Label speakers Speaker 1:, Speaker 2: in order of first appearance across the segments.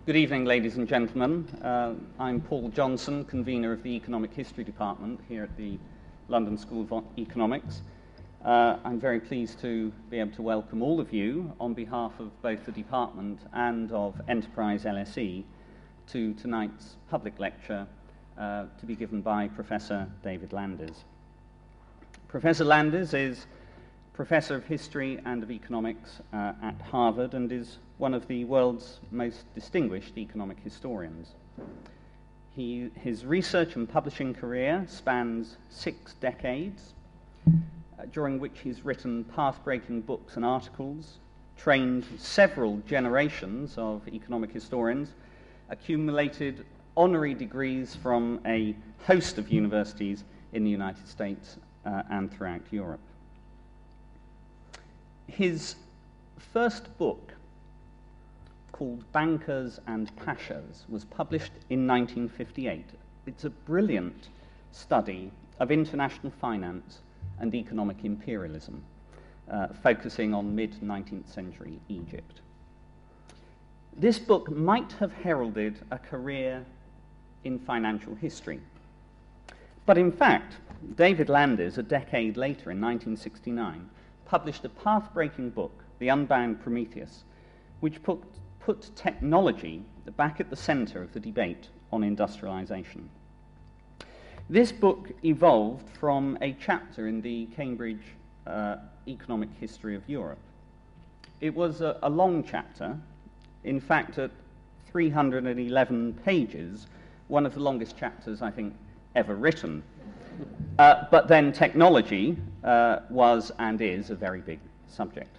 Speaker 1: Good evening, ladies and gentlemen. I'm Paul Johnson, convener of the Economic History Department here at the London School of Economics. I'm very pleased to be able to welcome all of you on behalf of both the department and of Enterprise LSE to tonight's public lecture to be given by Professor David Landers. Professor Landers is Professor of History and of Economics at Harvard and is one of the world's most distinguished economic historians. His research and publishing career spans 6 decades, during which he's written path-breaking books and articles, trained several generations of economic historians, accumulated honorary degrees from a host of universities in the United States and throughout Europe. His first book, called Bankers and Pashas, was published in 1958. It's a brilliant study of international finance and economic imperialism, focusing on mid-19th century Egypt. This book might have heralded a career in financial history. But in fact, David Landers, a decade later in 1969, published a path-breaking book, The Unbound Prometheus, which put technology back at the center of the debate on industrialization. This book evolved from a chapter in the Cambridge Economic History of Europe. It was a long chapter, in fact at 311 pages, one of the longest chapters I think ever written. But then technology was and is a very big subject.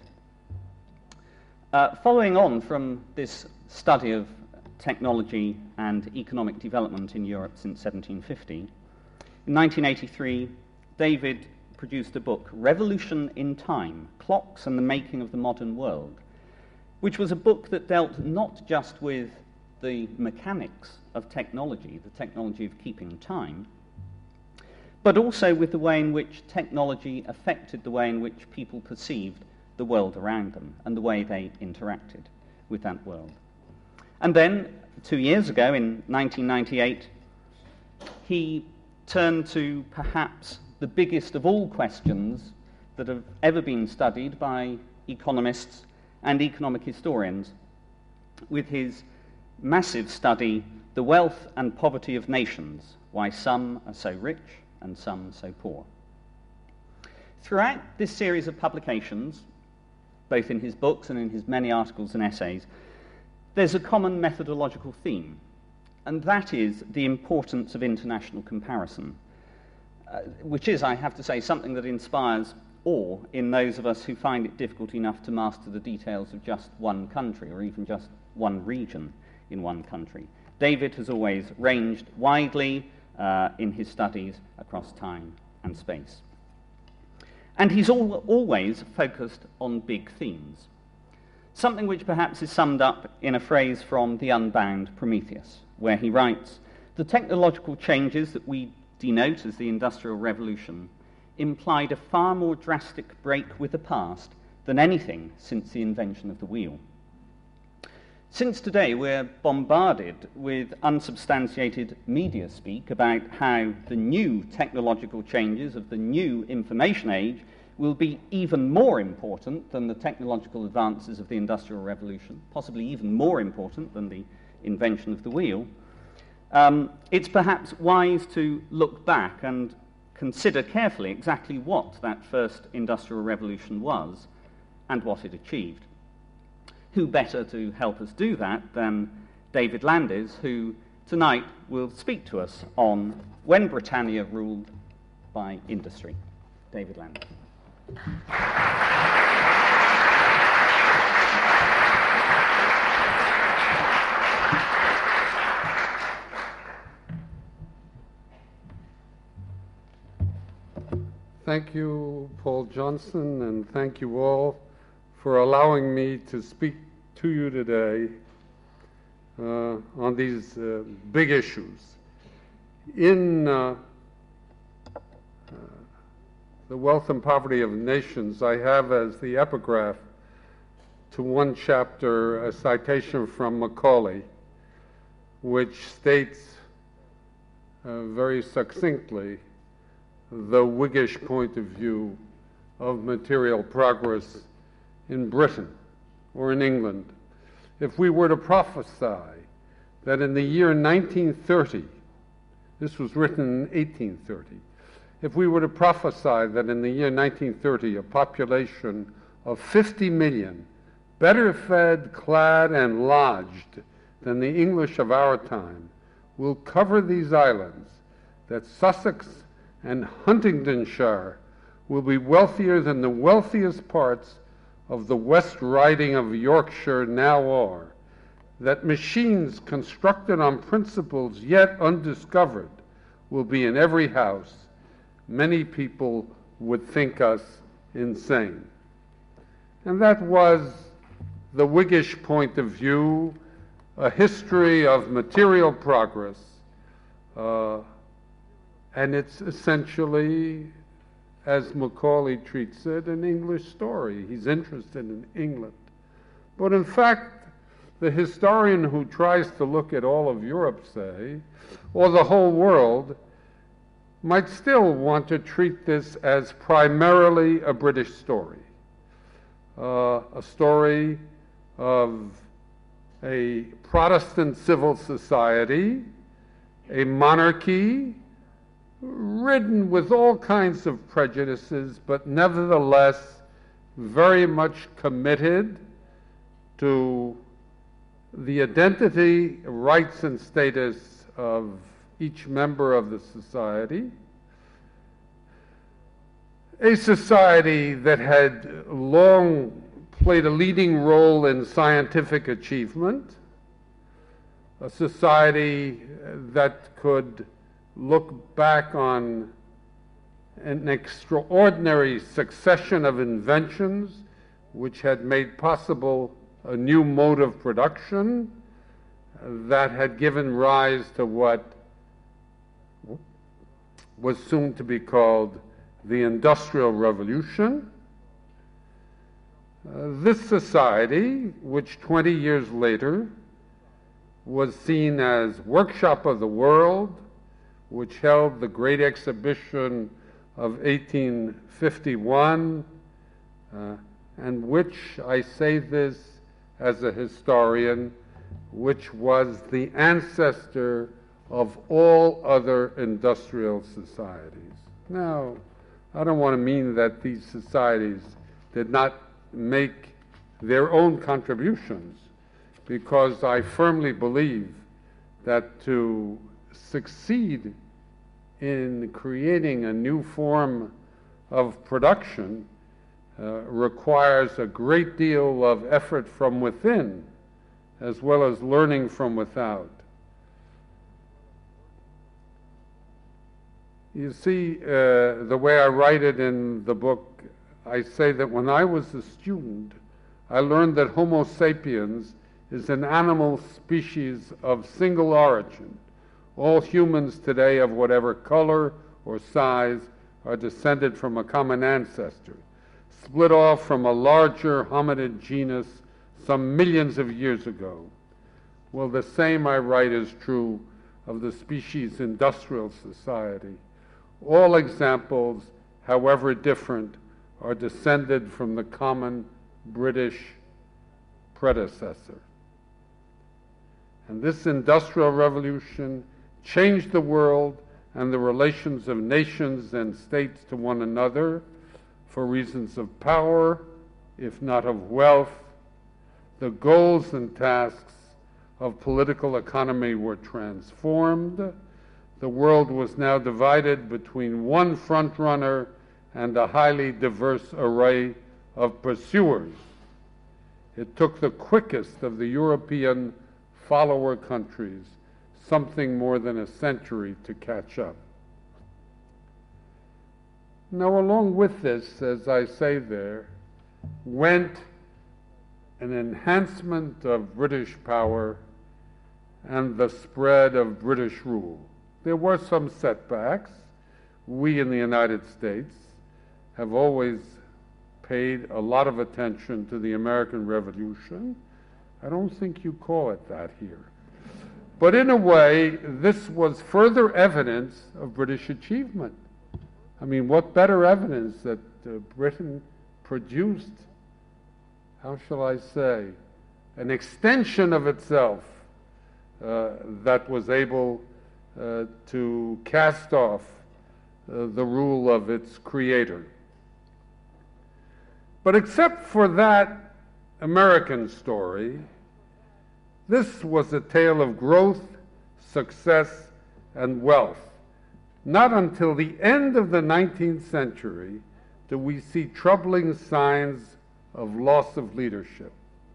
Speaker 1: Following on from this study of technology and economic development in Europe since 1750, in 1983, David produced a book, Revolution in Time, Clocks and the Making of the Modern World, which was a book that dealt not just with the mechanics of technology, the technology of keeping time, but also with the way in which technology affected the way in which people perceived the world around them and the way they interacted with that world. And then, 2 years ago, in 1998, he turned to perhaps the biggest of all questions that have ever been studied by economists and economic historians, with his massive study, The Wealth and Poverty of Nations, Why Some Are So Rich and Some So Poor. Throughout this series of publications, both in his books and in his many articles and essays, there's a common methodological theme, and that is the importance of international comparison, which is, I have to say, something that inspires awe in those of us who find it difficult enough to master the details of just one country or even just one region in one country. David has always ranged widely in his studies across time and space. And he's always focused on big themes, something which perhaps is summed up in a phrase from The Unbound Prometheus, where he writes, "The technological changes that we denote as the Industrial Revolution implied a far more drastic break with the past than anything since the invention of the wheel. Since today we're bombarded with unsubstantiated media speak about how the new technological changes of the new information age will be even more important than the technological advances of the Industrial Revolution, possibly even more important than the invention of the wheel, it's perhaps wise to look back and consider carefully exactly what that first Industrial Revolution was and what it achieved. Who better to help us do that than David Landers, who tonight will speak to us on When Britannia Ruled by Industry. David Landers.
Speaker 2: Thank you, Paul Johnson, and thank you all for allowing me to speak to you today on these big issues. In The Wealth and Poverty of Nations, I have as the epigraph to one chapter a citation from Macaulay, which states very succinctly the Whiggish point of view of material progress in Britain or in England. If we were to prophesy that in the year 1930, this was written in 1830, if we were to prophesy that in the year 1930 a population of 50 million, better fed, clad, and lodged than the English of our time, will cover these islands, that Sussex and Huntingdonshire will be wealthier than the wealthiest parts of the West Riding of Yorkshire now are, that machines constructed on principles yet undiscovered will be in every house, many people would think us insane. And that was the Whiggish point of view, a history of material progress, and it's essentially, as Macaulay treats it, an English story. He's interested in England. But in fact, the historian who tries to look at all of Europe, say, or the whole world, might still want to treat this as primarily a British story. A story of a Protestant civil society, a monarchy, ridden with all kinds of prejudices, but nevertheless very much committed to the identity, rights, and status of each member of the society. A society that had long played a leading role in scientific achievement, a society that could look back on an extraordinary succession of inventions which had made possible a new mode of production that had given rise to what was soon to be called the Industrial Revolution. This society, which 20 years later was seen as workshop of the world, which held the Great Exhibition of 1851, and which, I say this as a historian, which was the ancestor of all other industrial societies. Now, I don't want to mean that these societies did not make their own contributions, because I firmly believe that to succeed in creating a new form of production requires a great deal of effort from within, as well as learning from without. You see, the way I write it in the book, I say that when I was a student, I learned that Homo sapiens is an animal species of single origin. All humans today of whatever color or size are descended from a common ancestor, split off from a larger hominid genus some millions of years ago. Well, the same, I write, is true of the species industrial society. All examples, however different, are descended from the common British predecessor. And this Industrial Revolution changed the world and the relations of nations and states to one another for reasons of power, if not of wealth. The goals and tasks of political economy were transformed. The world was now divided between one front-runner and a highly diverse array of pursuers. It took the quickest of the European follower countries something more than a century to catch up. Now, along with this, as I say there, went an enhancement of British power and the spread of British rule. There were some setbacks. We in the United States have always paid a lot of attention to the American Revolution. I don't think you call it that here. But in a way, this was further evidence of British achievement. I mean, what better evidence that Britain produced, how shall I say, an extension of itself that was able to cast off the rule of its creator. But except for that American story, this was a tale of growth, success, and wealth. Not until the end of the 19th century do we see troubling signs of loss of leadership.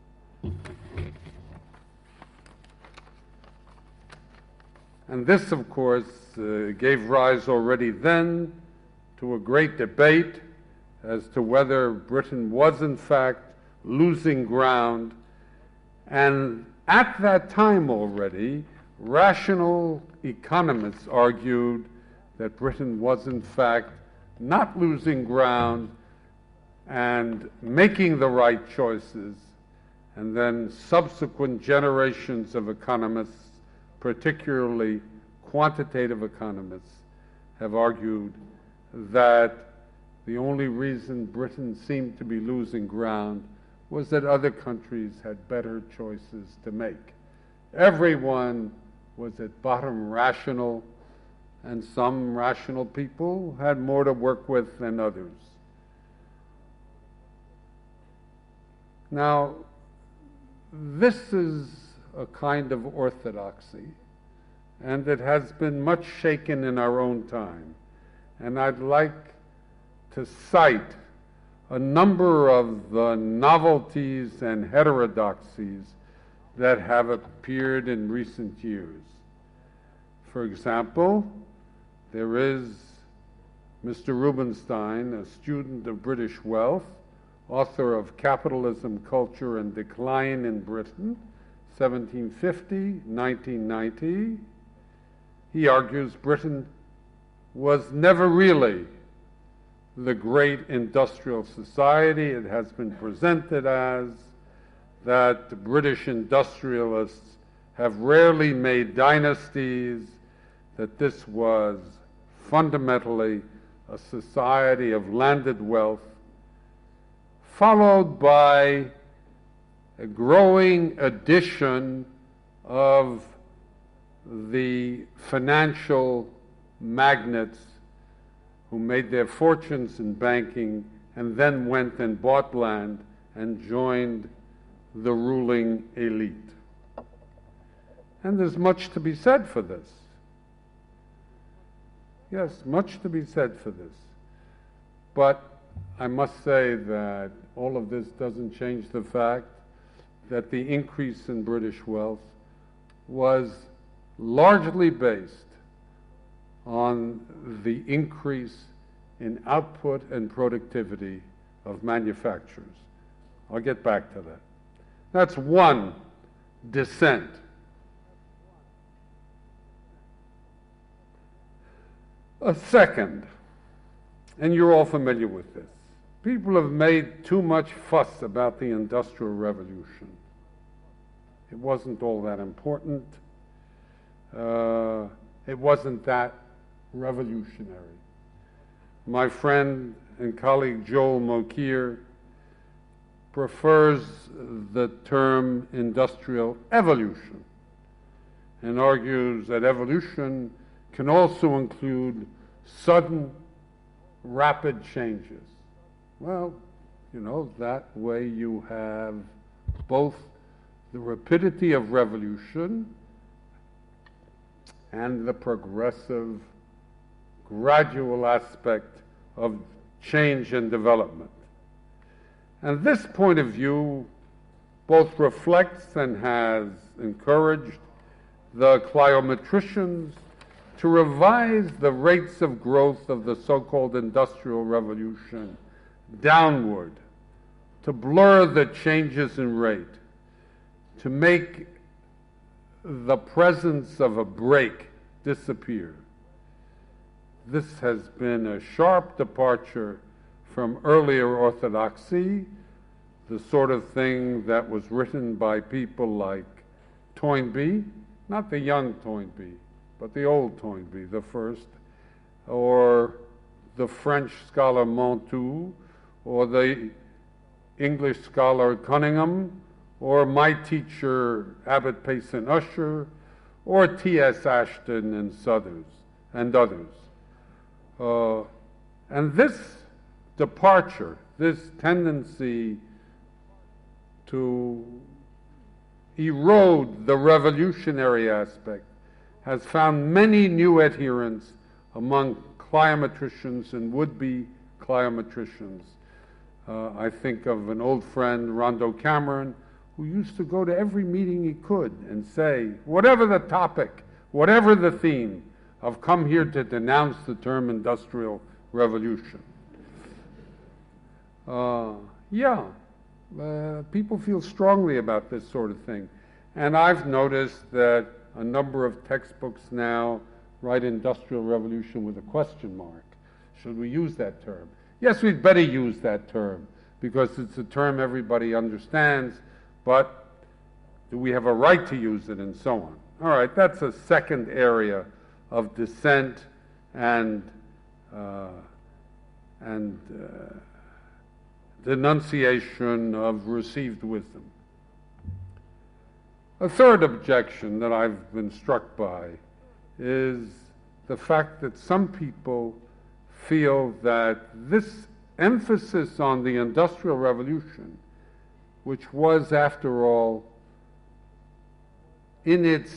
Speaker 2: And this, of course, gave rise already then to a great debate as to whether Britain was in fact losing ground. And at that time already, rational economists argued that Britain was in fact not losing ground and making the right choices. And then subsequent generations of economists, particularly quantitative economists, have argued that the only reason Britain seemed to be losing ground was that other countries had better choices to make. Everyone was at bottom rational, and some rational people had more to work with than others. Now, this is a kind of orthodoxy, and it has been much shaken in our own time. And I'd like to cite a number of the novelties and heterodoxies that have appeared in recent years. For example, there is Mr. Rubinstein, a student of British wealth, author of Capitalism, Culture, and Decline in Britain, 1750-1990. He argues Britain was never really the great industrial society it has been presented as, that British industrialists have rarely made dynasties, that this was fundamentally a society of landed wealth, followed by a growing addition of the financial magnates who made their fortunes in banking and then went and bought land and joined the ruling elite. And there's much to be said for this. Yes, much to be said for this. But I must say that all of this doesn't change the fact that the increase in British wealth was largely based on the increase in output and productivity of manufacturers. I'll get back to that. That's one descent. A second, and you're all familiar with this, people have made too much fuss about the Industrial Revolution. It wasn't all that important. It wasn't that revolutionary. My friend and colleague Joel Mokyr prefers the term industrial evolution and argues that evolution can also include sudden, rapid changes. Well, you know, that way you have both the rapidity of revolution and the progressive, gradual aspect of change and development. And this point of view both reflects and has encouraged the cliometricians to revise the rates of growth of the so-called Industrial Revolution downward, to blur the changes in rate, to make the presence of a break disappear. This has been a sharp departure from earlier orthodoxy, the sort of thing that was written by people like Toynbee, not the young Toynbee, but the old Toynbee, the first, or the French scholar Montou, or the English scholar Cunningham, or my teacher Abbot Payson Usher, or T.S. Ashton and others. And this departure, this tendency to erode the revolutionary aspect, has found many new adherents among climatricians and would-be climatricians. I think of an old friend, Rondo Cameron, who used to go to every meeting he could and say, whatever the topic, whatever the theme, I've come here to denounce the term industrial revolution. People feel strongly about this sort of thing. And I've noticed that a number of textbooks now write industrial revolution with a question mark. Should we use that term? Yes, we'd better use that term because it's a term everybody understands, but do we have a right to use it and so on? All right, that's a second area of dissent and denunciation of received wisdom. A third objection that I've been struck by is the fact that some people feel that this emphasis on the Industrial Revolution, which was, after all, in its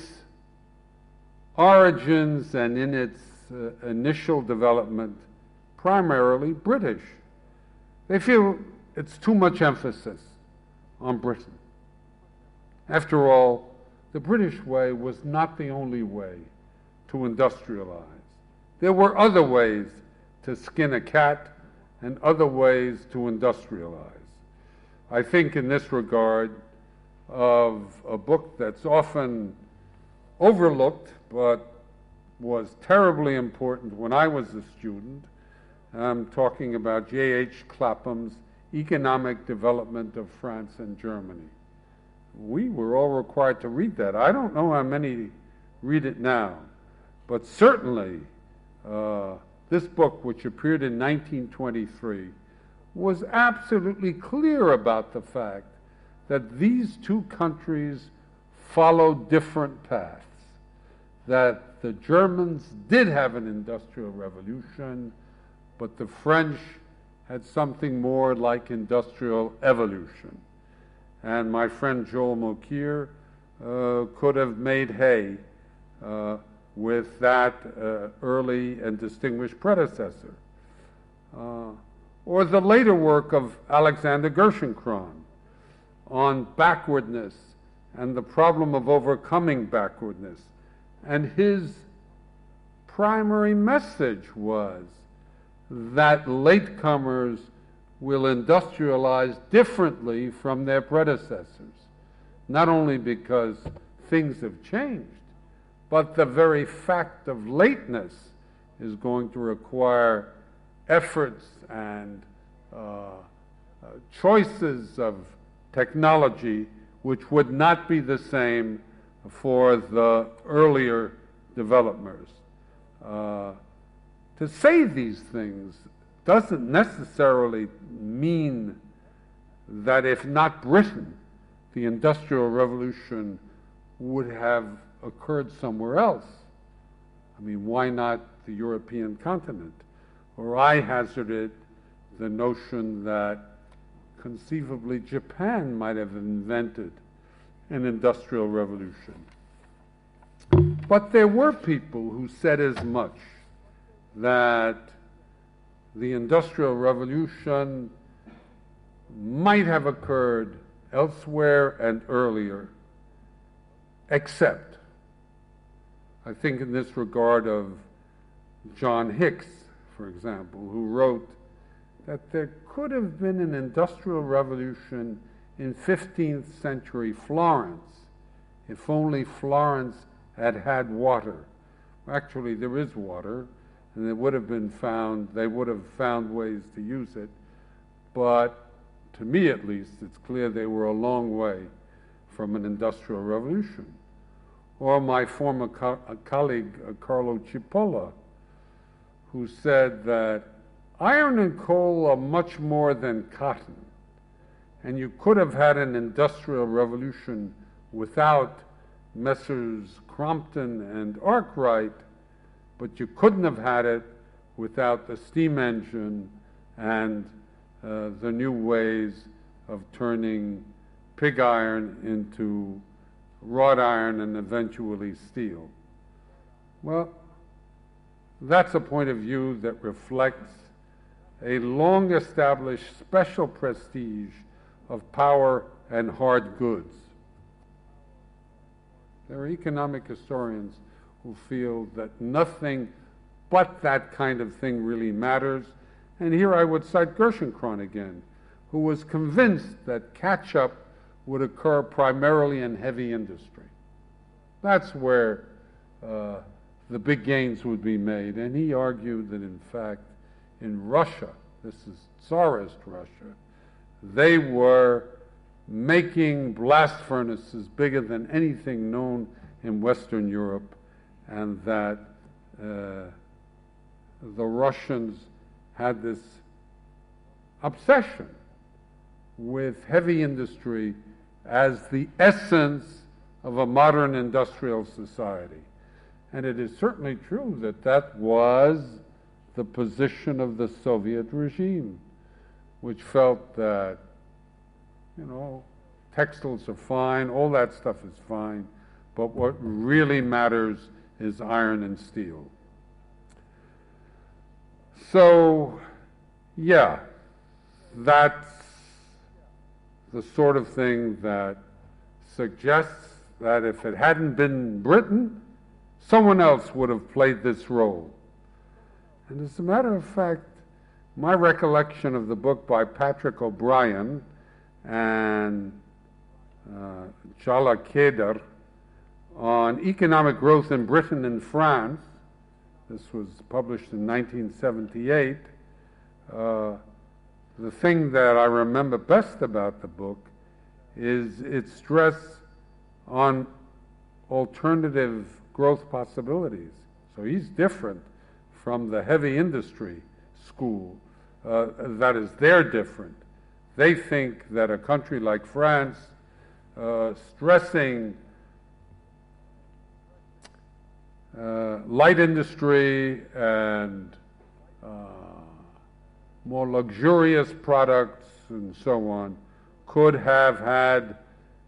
Speaker 2: origins and in its initial development, primarily British. They feel it's too much emphasis on Britain. After all, the British way was not the only way to industrialize. There were other ways to skin a cat and other ways to industrialize. I think in this regard of a book that's often overlooked but was terribly important when I was a student. I'm talking about J.H. Clapham's Economic Development of France and Germany. We were all required to read that. I don't know how many read it now, but certainly this book, which appeared in 1923, was absolutely clear about the fact that these two countries followed different paths, that the Germans did have an industrial revolution, but the French had something more like industrial evolution. And my friend Joel Mokyr could have made hay with that early and distinguished predecessor. Or the later work of Alexander Gerschenkron on backwardness and the problem of overcoming backwardness. And his primary message was that latecomers will industrialize differently from their predecessors, not only because things have changed, but the very fact of lateness is going to require efforts and choices of technology which would not be the same for the earlier developers. To say these things doesn't necessarily mean that if not Britain, the Industrial Revolution would have occurred somewhere else. I mean, why not the European continent? Or I hazarded the notion that conceivably Japan might have invented an industrial revolution. But there were people who said as much, that the Industrial Revolution might have occurred elsewhere and earlier, except, I think in this regard of John Hicks, for example, who wrote that there could have been an Industrial Revolution in 15th century Florence if only Florence had had water. Actually, there is water, and they would have found ways to use it, but to me at least, it's clear they were a long way from an industrial revolution. or my former colleague, Carlo Cipolla, who said that iron and coal are much more than cotton, and you could have had an industrial revolution without Messrs. Crompton and Arkwright, but you couldn't have had it without the steam engine and the new ways of turning pig iron into wrought iron and eventually steel. Well, that's a point of view that reflects a long-established special prestige of power and hard goods. There are economic historians who feel that nothing but that kind of thing really matters. And here I would cite Gerschenkron again, who was convinced that catch-up would occur primarily in heavy industry. That's where the big gains would be made. And he argued that, in fact, in Russia, this is Tsarist Russia, they were making blast furnaces bigger than anything known in Western Europe, and that the Russians had this obsession with heavy industry as the essence of a modern industrial society. And it is certainly true that that was the position of the Soviet regime, which felt that, textiles are fine, all that stuff is fine, but what really matters is iron and steel. So, yeah, that's the sort of thing that suggests that if it hadn't been Britain, someone else would have played this role. And as a matter of fact, my recollection of the book by Patrick O'Brien and Jala Kheder on economic growth in Britain and France, this was published in 1978, the thing that I remember best about the book is its stress on alternative growth possibilities. So he's different from the heavy industry school. That is, they're different. They think that a country like France, stressing light industry and more luxurious products and so on, would have had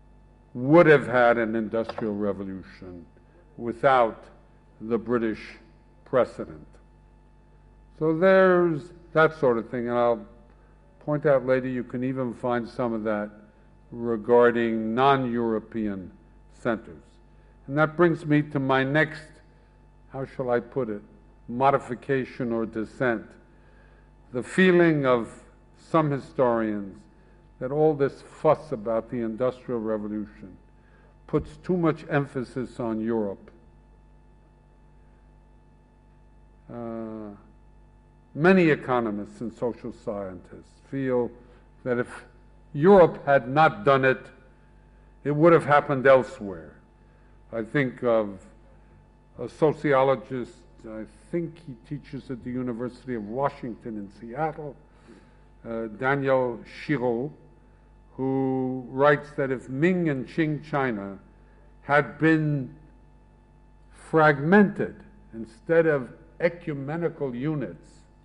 Speaker 2: an industrial revolution without the British precedent. So there's that sort of thing, and I'll point out later you can even find some of that regarding non-European centers. And that brings me to my next, how shall I put it, modification or dissent. The feeling of some historians that all this fuss about the Industrial Revolution puts too much emphasis on Europe. Many economists and social scientists feel that if Europe had not done it, it would have happened elsewhere. I think of a sociologist, I think he teaches at the University of Washington in Seattle, Daniel Shiro, who writes that if Ming and Qing China had been fragmented instead of ecumenical units,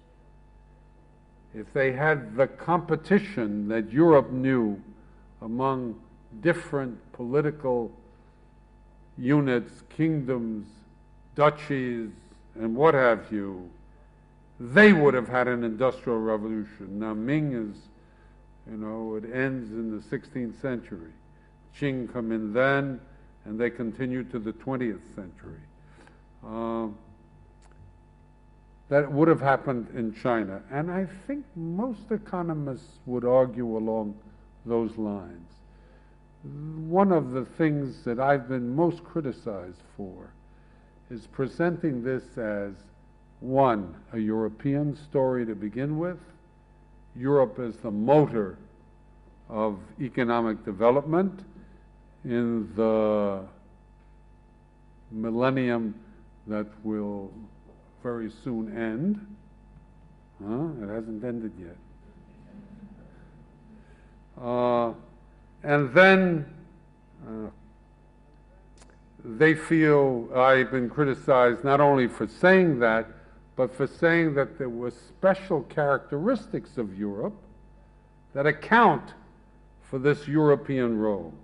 Speaker 2: if they had the competition that Europe knew among different political units, kingdoms, duchies, and what have you, they would have had an industrial revolution. Now Ming is, it ends in the 16th century. Qing come in then, and they continue to the 20th century. That would have happened in China. And I think most economists would argue along those lines. One of the things that I've been most criticized for is presenting this as, one, a European story to begin with. Europe as the motor of economic development in the millennium that will very soon end. It hasn't ended yet. And then they feel I've been criticized not only for saying that, but for saying that there were special characteristics of Europe that account for this European role.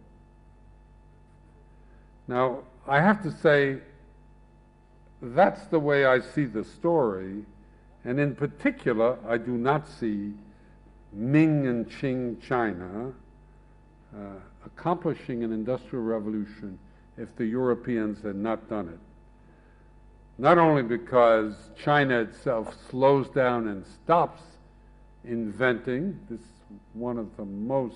Speaker 2: Now, I have to say, that's the way I see the story, and in particular, I do not see Ming and Qing China accomplishing an industrial revolution if the Europeans had not done it. Not only because China itself slows down and stops inventing, this is one of the most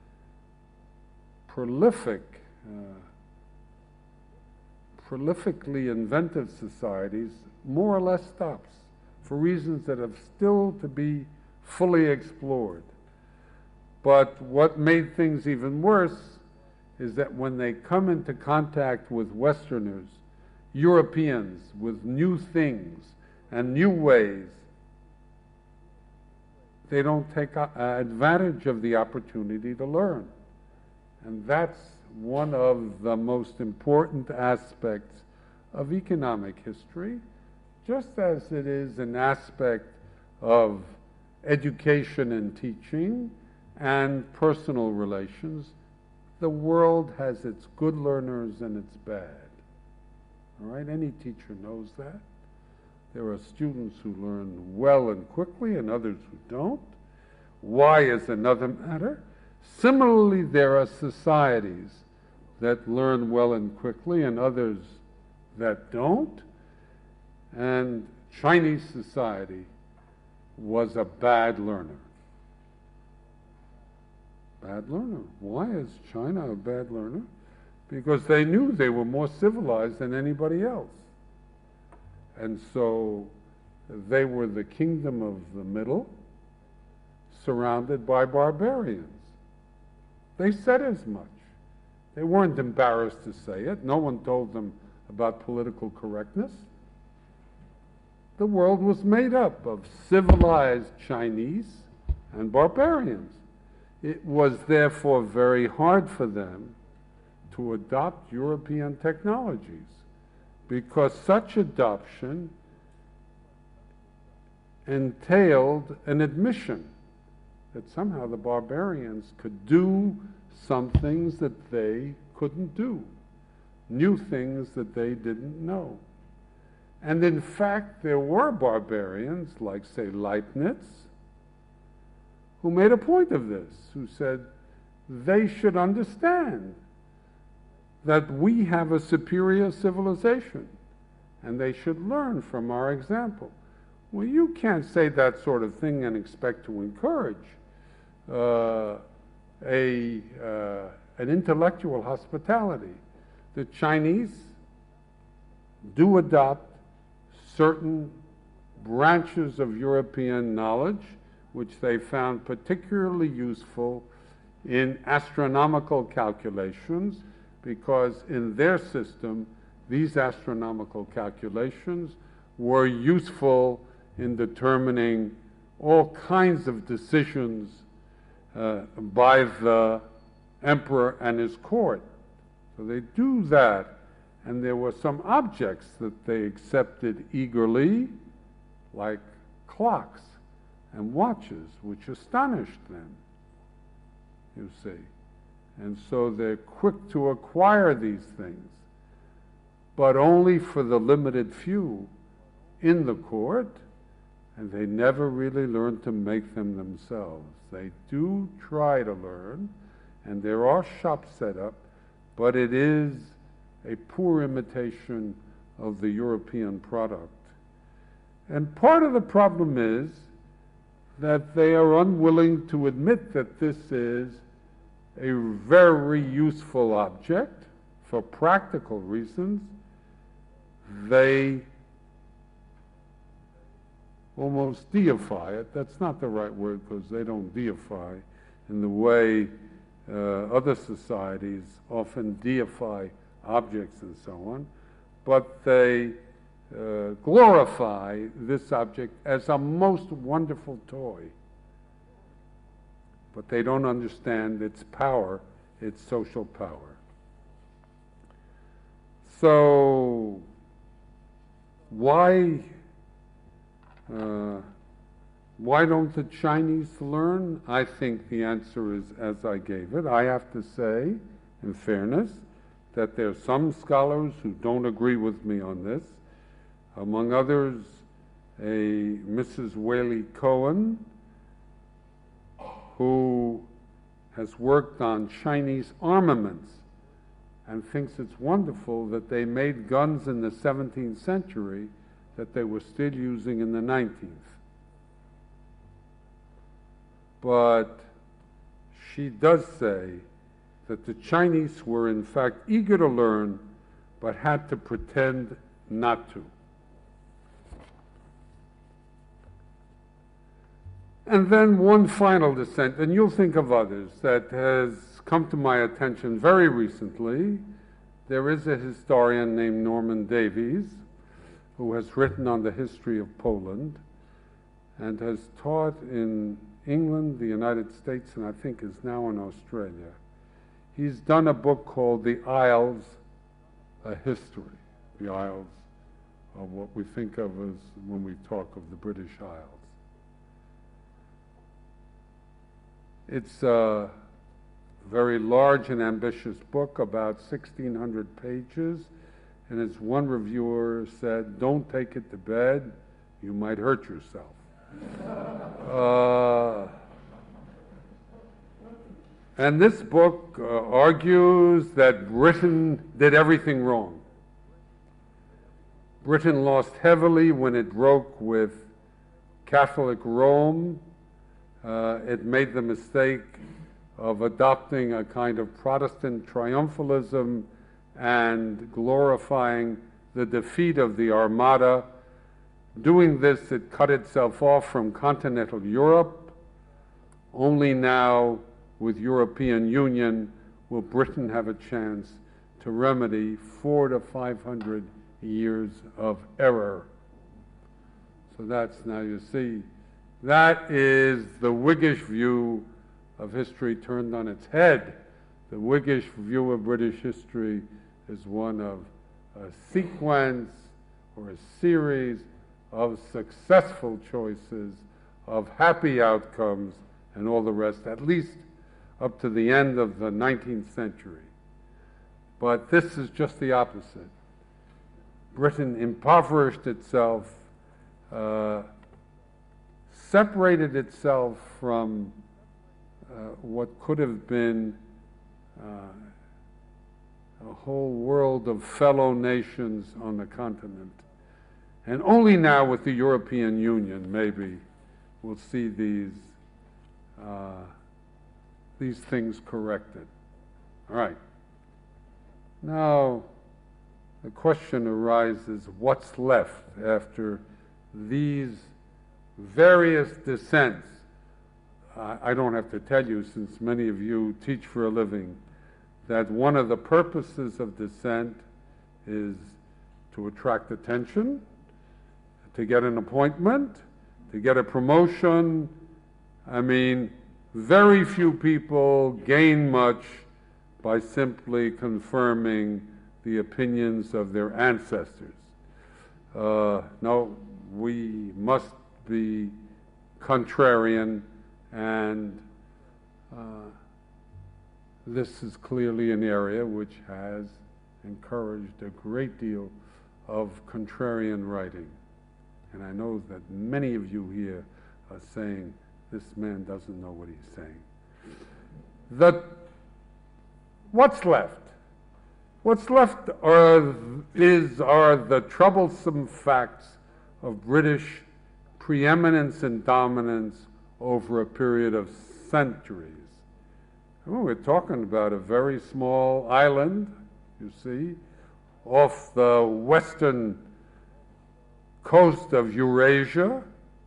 Speaker 2: prolifically inventive societies, more or less stops for reasons that have still to be fully explored. But what made things even worse is that when they come into contact with Westerners, Europeans, with new things and new ways, they don't take advantage of the opportunity to learn. And that's one of the most important aspects of economic history, just as it is an aspect of education and teaching and personal relations. The world has its good learners and its bad. All right, any teacher knows that. There are students who learn well and quickly and others who don't. Why is another matter. Similarly, there are societies that learn well and quickly and others that don't. And Chinese society was a bad learner. Bad learner. Why is China a bad learner? Because they knew they were more civilized than anybody else. And so they were the kingdom of the middle, surrounded by barbarians. They said as much. They weren't embarrassed to say it. No one told them about political correctness. The world was made up of civilized Chinese and barbarians. It was therefore very hard for them to adopt European technologies, because such adoption entailed an admission that somehow the barbarians could do some things that they couldn't do, new things that they didn't know. And in fact, there were barbarians, like, say, Leibniz, who made a point of this, who said they should understand that we have a superior civilization, and they should learn from our example. Well, you can't say that sort of thing and expect to encourage an intellectual hospitality. The Chinese do adopt certain branches of European knowledge, which they found particularly useful in astronomical calculations, because in their system, these astronomical calculations were useful in determining all kinds of decisions by the emperor and his court. So they do that, and there were some objects that they accepted eagerly, like clocks and watches, which astonished them, you see. And so they're quick to acquire these things, but only for the limited few in the court, and they never really learn to make them themselves. They do try to learn, and there are shops set up, but it is a poor imitation of the European product. And part of the problem is that they are unwilling to admit that this is a very useful object for practical reasons. They almost deify it. That's not the right word, because they don't deify in the way other societies often deify objects and so on, but they glorify this object as a most wonderful toy. But they don't understand its power, its social power. So, why don't the Chinese learn? I think the answer is as I gave it. I have to say, in fairness, that there are some scholars who don't agree with me on this. Among others, a Mrs. Whaley Cohen, who has worked on Chinese armaments and thinks it's wonderful that they made guns in the 17th century that they were still using in the 19th. But she does say that the Chinese were in fact eager to learn, but had to pretend not to. And then one final dissent, and you'll think of others, that has come to my attention very recently. There is a historian named Norman Davies who has written on the history of Poland and has taught in England, the United States, and I think is now in Australia. He's done a book called The Isles, A History, the Isles of what we think of as when we talk of the British Isles. It's a very large and ambitious book, about 1,600 pages, and as one reviewer said, don't take it to bed, you might hurt yourself. And this book argues that Britain did everything wrong. Britain lost heavily when it broke with Catholic Rome. It made the mistake of adopting a kind of Protestant triumphalism and glorifying the defeat of the Armada. Doing this, it cut itself off from continental Europe. Only now, with European Union, will Britain have a chance to remedy 400 to 500 years of error. So that's, now you see, that is the Whiggish view of history turned on its head. The Whiggish view of British history is one of a sequence or a series of successful choices, of happy outcomes, and all the rest, at least up to the end of the 19th century. But this is just the opposite. Britain impoverished itself, separated itself from what could have been a whole world of fellow nations on the continent. And only now with the European Union, maybe, we'll see these things corrected. All right. Now, the question arises, what's left after these various dissents? I don't have to tell you, since many of you teach for a living, that one of the purposes of dissent is to attract attention, to get an appointment, to get a promotion. I mean, very few people gain much by simply confirming the opinions of their ancestors. No, we must be contrarian, and this is clearly an area which has encouraged a great deal of contrarian writing. And I know that many of you here are saying, this man doesn't know what he's saying. What's left? What's left are the troublesome facts of British preeminence and dominance over a period of centuries. We're talking about a very small island, you see, off the western coast of Eurasia.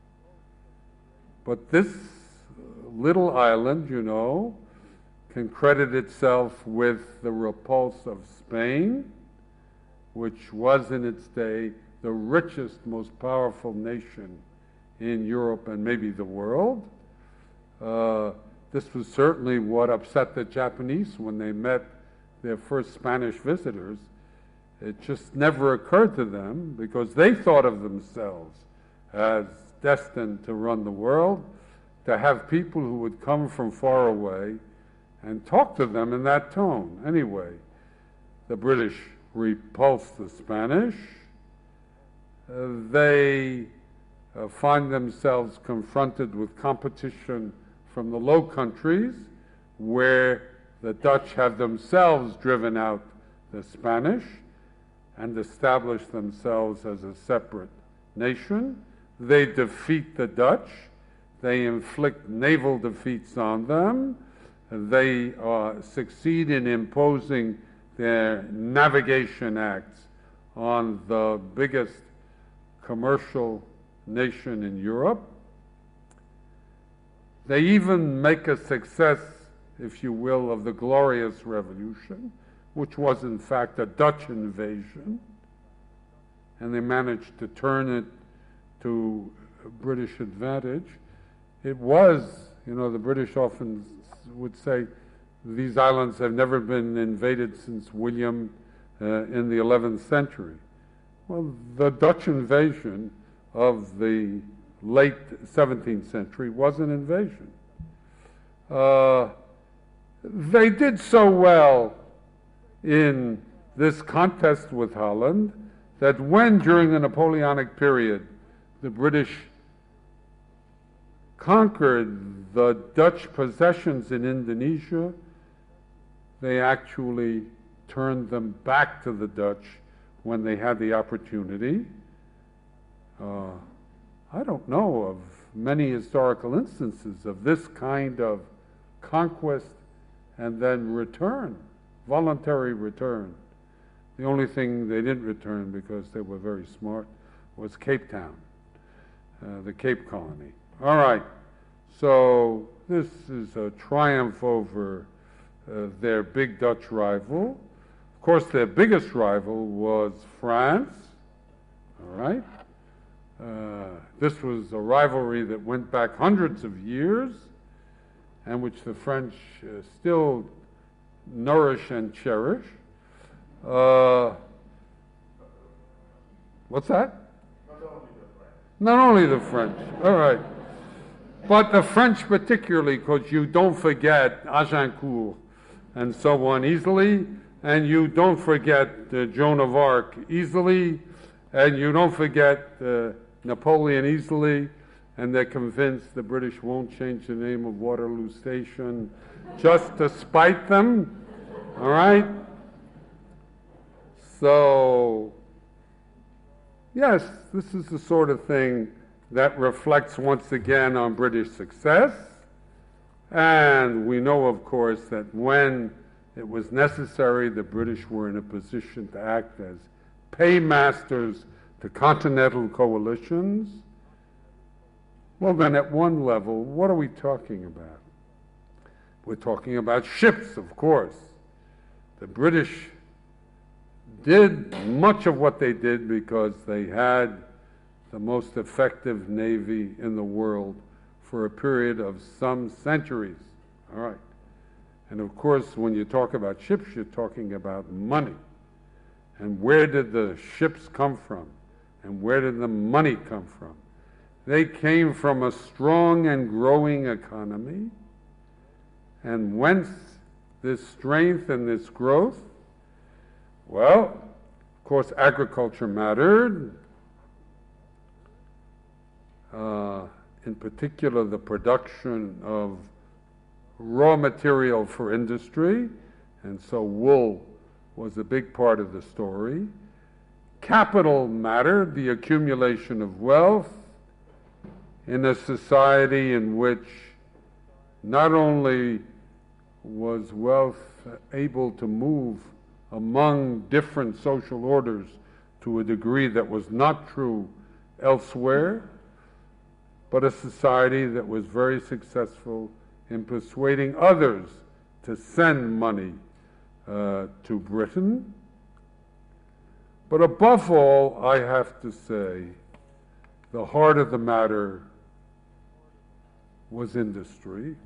Speaker 2: But this little island, you know, can credit itself with the repulse of Spain which was in its day the richest, most powerful nation in Europe and maybe the world. This was certainly what upset the Japanese when they met their first Spanish visitors. It just never occurred to them, because they thought of themselves as destined to run the world, to have people who would come from far away and talk to them in that tone. Anyway, the British repulsed the Spanish. They find themselves confronted with competition from the Low Countries, where the Dutch have themselves driven out the Spanish and established themselves as a separate nation. They defeat the Dutch. They inflict naval defeats on them. They succeed in imposing their navigation acts on the biggest commercial nation in Europe. They even make a success, if you will, of the Glorious Revolution, which was in fact a Dutch invasion, and they managed to turn it to British advantage. It was, the British often would say, these islands have never been invaded since William in the 11th century. Well, the Dutch invasion of the late 17th century was an invasion. They did so well in this contest with Holland that when, during the Napoleonic period, the British conquered the Dutch possessions in Indonesia, they actually turned them back to the Dutch when they had the opportunity. I don't know of many historical instances of this kind of conquest and then return, voluntary return. The only thing they didn't return, because they were very smart, was Cape Town, the Cape Colony. All right, so this is a triumph over their big Dutch rival. Of course, their biggest rival was France, all right? This was a rivalry that went back hundreds of years, and which the French still nourish and cherish. What's that? Not only the French. All right. But the French particularly, because you don't forget Agincourt and so on easily, and you don't forget Joan of Arc easily, and you don't forget Napoleon easily, and they're convinced the British won't change the name of Waterloo Station just to spite them. All right? So, yes, this is the sort of thing that reflects once again on British success. And we know, of course, that when it was necessary, the British were in a position to act as paymasters to continental coalitions. Well, then at one level, what are we talking about? We're talking about ships, of course. The British did much of what they did because they had the most effective navy in the world for a period of some centuries. All right. And of course, when you talk about ships, you're talking about money. And where did the ships come from? And where did the money come from? They came from a strong and growing economy. And whence this strength and this growth? Well, of course, agriculture mattered. In particular, the production of raw material for industry, and so wool was a big part of the story. Capital mattered, the accumulation of wealth in a society in which not only was wealth able to move among different social orders to a degree that was not true elsewhere, but a society that was very successful in persuading others to send money to Britain. But above all, I have to say, the heart of the matter was industry.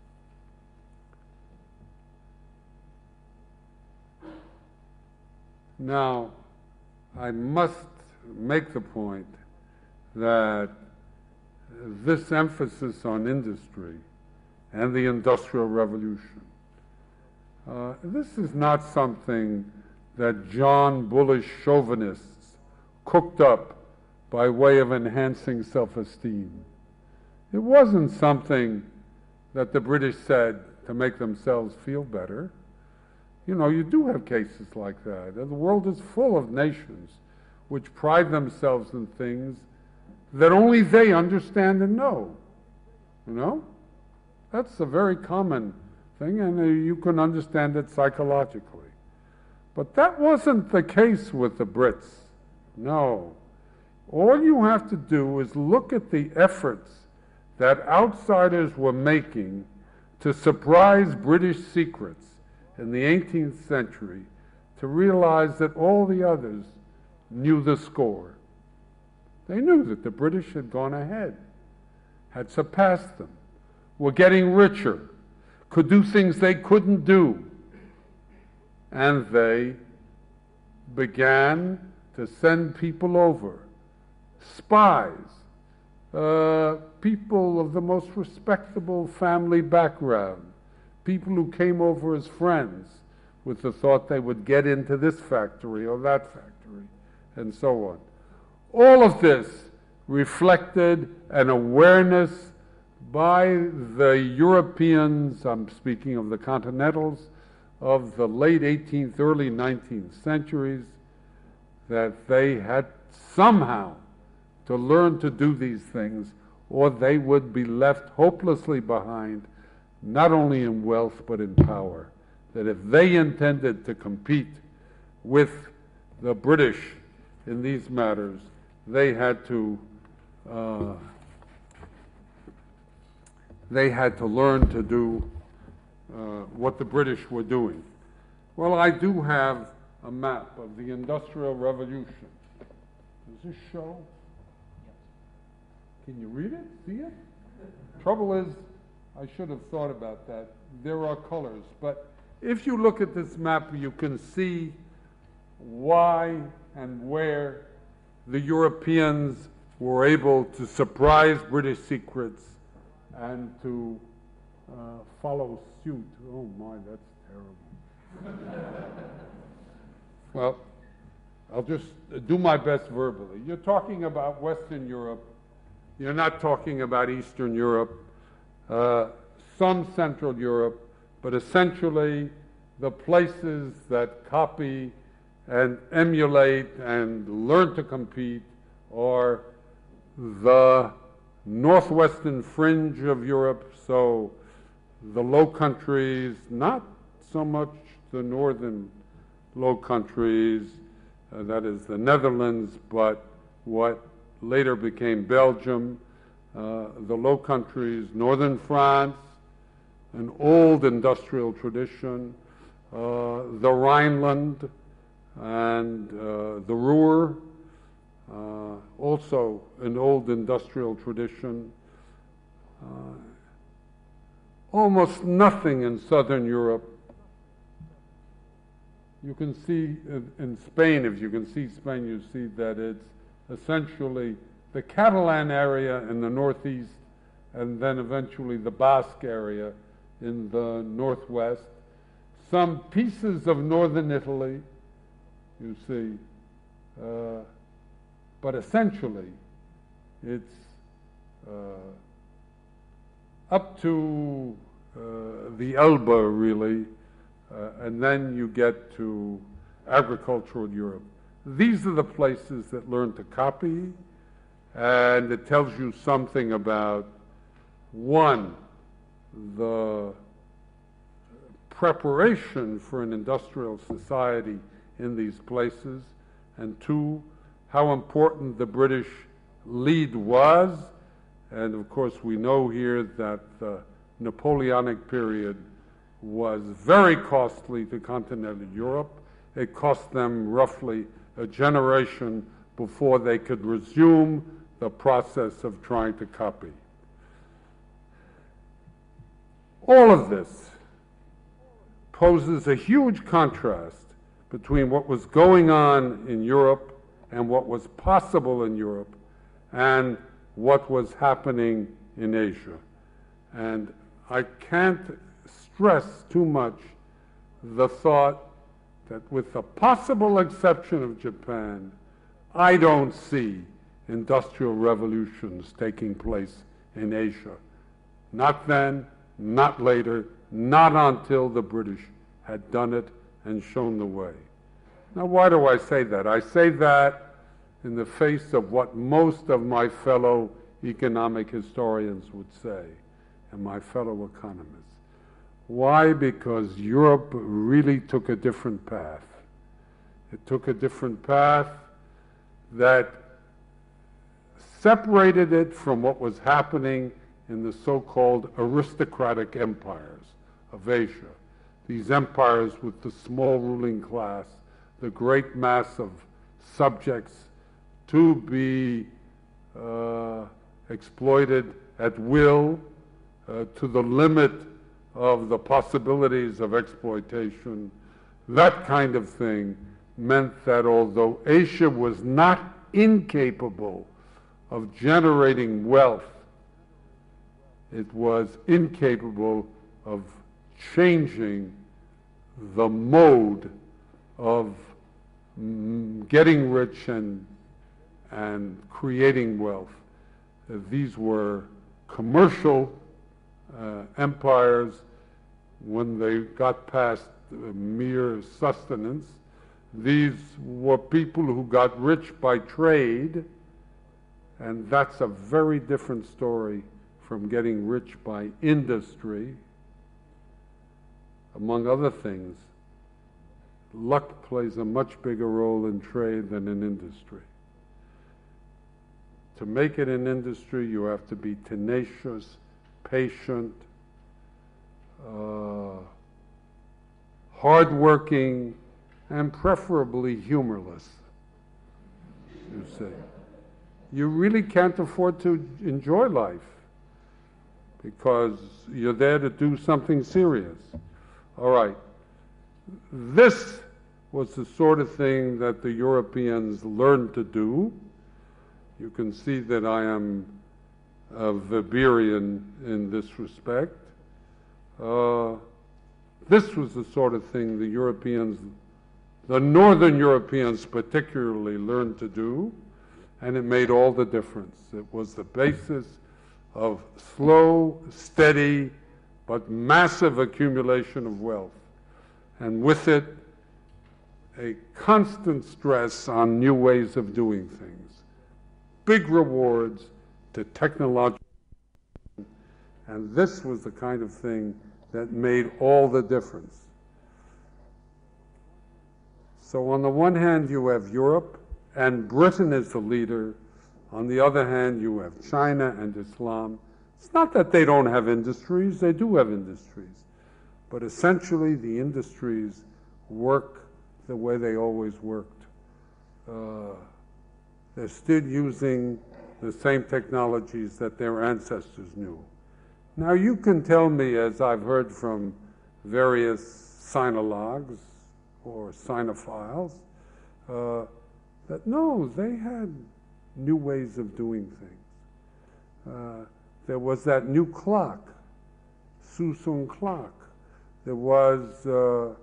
Speaker 2: Now, I must make the point that this emphasis on industry and the Industrial Revolution, this is not something that John Bullish chauvinists cooked up by way of enhancing self-esteem. It wasn't something that the British said to make themselves feel better. You know, you do have cases like that. The world is full of nations which pride themselves in things that only they understand and know. You know? That's a very common thing, and you can understand it psychologically. But that wasn't the case with the Brits. No. All you have to do is look at the efforts that outsiders were making to surprise British secrets in the 18th century to realize that all the others knew the score. They knew that the British had gone ahead, had surpassed them, were getting richer, could do things they couldn't do. And they began to send people over, spies, people of the most respectable family background, people who came over as friends with the thought they would get into this factory or that factory, and so on. All of this reflected an awareness by the Europeans, I'm speaking of the Continentals, of the late 18th, early 19th centuries, that they had somehow to learn to do these things, or they would be left hopelessly behind, not only in wealth but in power. That if they intended to compete with the British in these matters, they had to learn to do what the British were doing. Well, I do have a map of the Industrial Revolution. Does this show? Can you read it? See it? Trouble is, I should have thought about that. There are colors, but if you look at this map, you can see why and where the Europeans were able to surprise British secrets and to follow suit. Oh my, that's terrible. Well, I'll just do my best verbally. You're talking about Western Europe. You're not talking about Eastern Europe, some Central Europe, but essentially the places that copy and emulate and learn to compete are the northwestern fringe of Europe, so the Low Countries, not so much the northern Low Countries, that is the Netherlands, but what later became Belgium, the Low Countries, northern France, an old industrial tradition, the Rhineland, and the Ruhr, also an old industrial tradition. Almost nothing in Southern Europe. You can see in Spain, if you can see Spain, you see that it's essentially the Catalan area in the northeast, and then eventually the Basque area in the northwest. Some pieces of northern Italy, you see, but essentially it's up to the Elbe, really, and then you get to agricultural Europe. These are the places that learn to copy, and it tells you something about, one, the preparation for an industrial society in these places, and two, how important the British lead was. And of course we know here that the Napoleonic period was very costly to continental Europe. It cost them roughly a generation before they could resume the process of trying to copy. All of this poses a huge contrast between what was going on in Europe and what was possible in Europe and what was happening in Asia. And I can't stress too much the thought that with the possible exception of Japan, I don't see industrial revolutions taking place in Asia. Not then, not later, not until the British had done it and shown the way. Now, why do I say that? I say that in the face of what most of my fellow economic historians would say, and my fellow economists. Why? Because Europe really took a different path. It took a different path that separated it from what was happening in the so-called aristocratic empires of Asia. These empires with the small ruling class, the great mass of subjects to be exploited at will, to the limit of the possibilities of exploitation. That kind of thing meant that although Asia was not incapable of generating wealth, it was incapable of changing the mode of getting rich and creating wealth. These were commercial empires. When they got past mere sustenance, these were people who got rich by trade, and that's a very different story from getting rich by industry. Among other things, luck plays a much bigger role in trade than in industry. To make it in industry, you have to be tenacious, patient, hardworking, and preferably humorless, you say. You really can't afford to enjoy life because you're there to do something serious. All right. This was the sort of thing that the Europeans learned to do. You can see that I am a Weberian in this respect. This was the sort of thing the Europeans, the Northern Europeans particularly, learned to do, and it made all the difference. It was the basis of slow, steady, but massive accumulation of wealth, and with it, a constant stress on new ways of doing things. Big rewards to technological, and this was the kind of thing that made all the difference. So on the one hand, you have Europe, and Britain is the leader. On the other hand, you have China and Islam. It's not that they don't have industries, they do have industries. But essentially, the industries work the way they always worked. They're still using the same technologies that their ancestors knew. Now you can tell me, as I've heard from various sinologues or sinophiles, that no, they had new ways of doing things. There was that new clock, Susung clock. There was a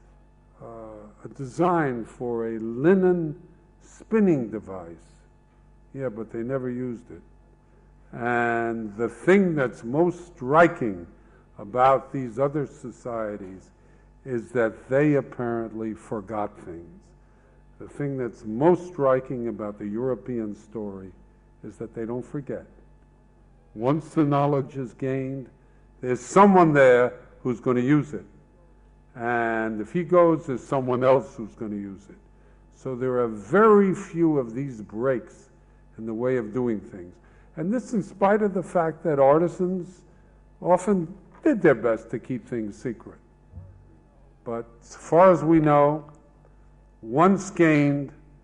Speaker 2: design for a linen spinning device. Yeah, but they never used it. And the thing that's most striking about these other societies is that they apparently forgot things. The thing that's most striking about the European story is that they don't forget. Once the knowledge is gained, there's someone there who's going to use it. And if he goes, there's someone else who's going to use it. So there are very few of these breaks in the way of doing things. And this in spite of the fact that artisans often did their best to keep things secret. But as far as we know, once gained,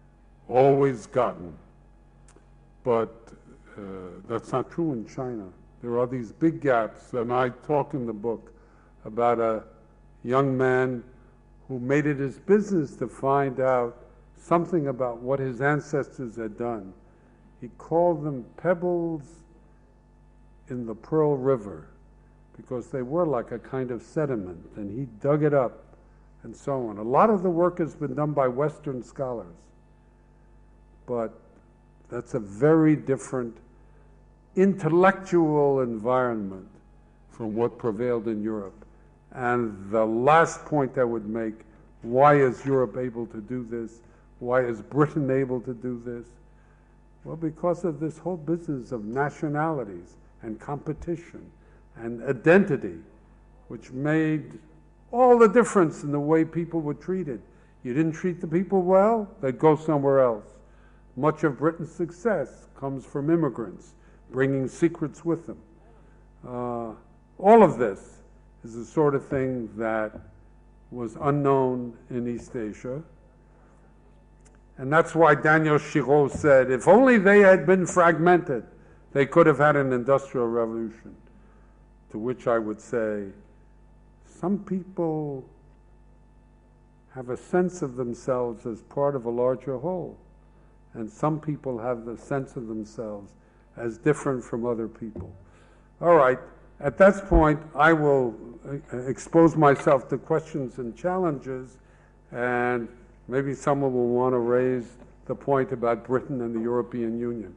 Speaker 2: always gotten. But that's not true in China. There are these big gaps, and I talk in the book about a young man who made it his business to find out something about what his ancestors had done. He called them pebbles in the Pearl River because they were like a kind of sediment, and he dug it up and so on. A lot of the work has been done by Western scholars, but that's a very different intellectual environment from what prevailed in Europe. And the last point I would make, why is Europe able to do this? Why is Britain able to do this? Well, because of this whole business of nationalities and competition and identity, which made all the difference in the way people were treated. You didn't treat the people well, they'd go somewhere else. Much of Britain's success comes from immigrants bringing secrets with them. All of this is the sort of thing that was unknown in East Asia. And that's why Daniel Giraud said, if only they had been fragmented, they could have had an industrial revolution. To which I would say, some people have a sense of themselves as part of a larger whole, and some people have the sense of themselves as different from other people. All right, at that point, I will expose myself to questions and challenges, and maybe someone will want to raise the point about Britain and the European Union.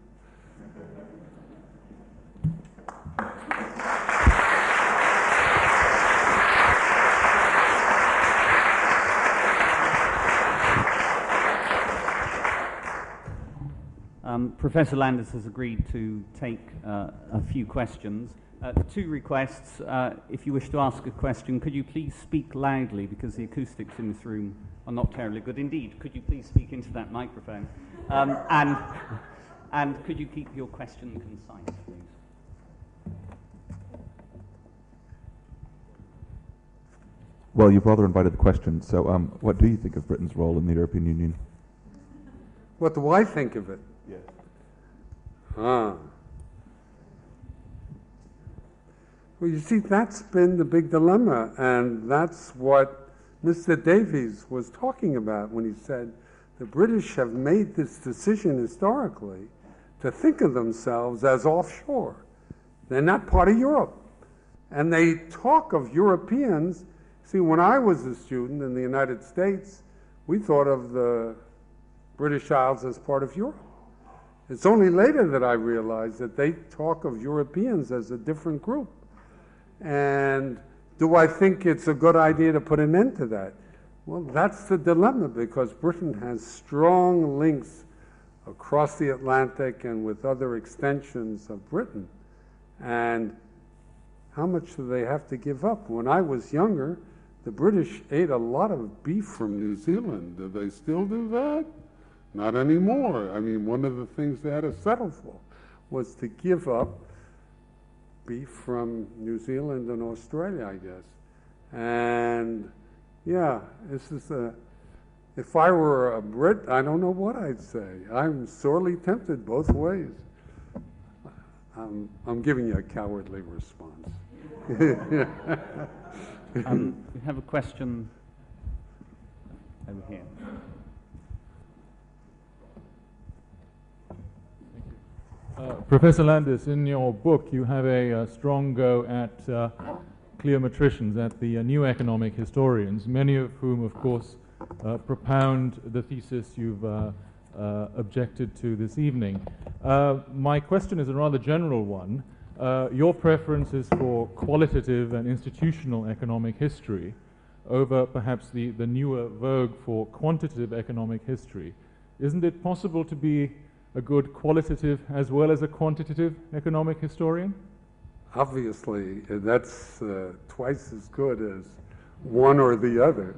Speaker 1: Professor Landis has agreed to take a few questions. Two requests. If you wish to ask a question, could you please speak loudly, because the acoustics in this room are not terribly good indeed. Could you please speak into that microphone? And could you keep your question concise, please?
Speaker 3: Well, you've rather invited the question, so what do you think of Britain's role in the European Union?
Speaker 2: What do I think of it?
Speaker 3: Yes.
Speaker 2: Well, you see, that's been the big dilemma, and that's what Mr. Davies was talking about when he said the British have made this decision historically to think of themselves as offshore. They're not part of Europe. And they talk of Europeans. See, when I was a student in the United States, we thought of the British Isles as part of Europe. It's only later that I realized that they talk of Europeans as a different group. And do I think it's a good idea to put an end to that? Well, that's the dilemma, because Britain has strong links across the Atlantic and with other extensions of Britain. And how much do they have to give up? When I was younger, the British ate a lot of beef from New Zealand. Do they still do that? Not anymore. I mean, one of the things they had to settle for was to give up beef from New Zealand and Australia, I guess. And yeah, this is if I were a Brit, I don't know what I'd say. I'm sorely tempted both ways. I'm giving you a cowardly response.
Speaker 1: We have a question over here.
Speaker 4: Professor Landis, in your book, you have a strong go at cliometricians, at the new economic historians, many of whom, of course, propound the thesis you've objected to this evening. My question is a rather general one. Your preference is for qualitative and institutional economic history over perhaps the newer vogue for quantitative economic history. Isn't it possible to be a good qualitative as well as a quantitative economic historian?
Speaker 2: Obviously, that's twice as good as one or the other.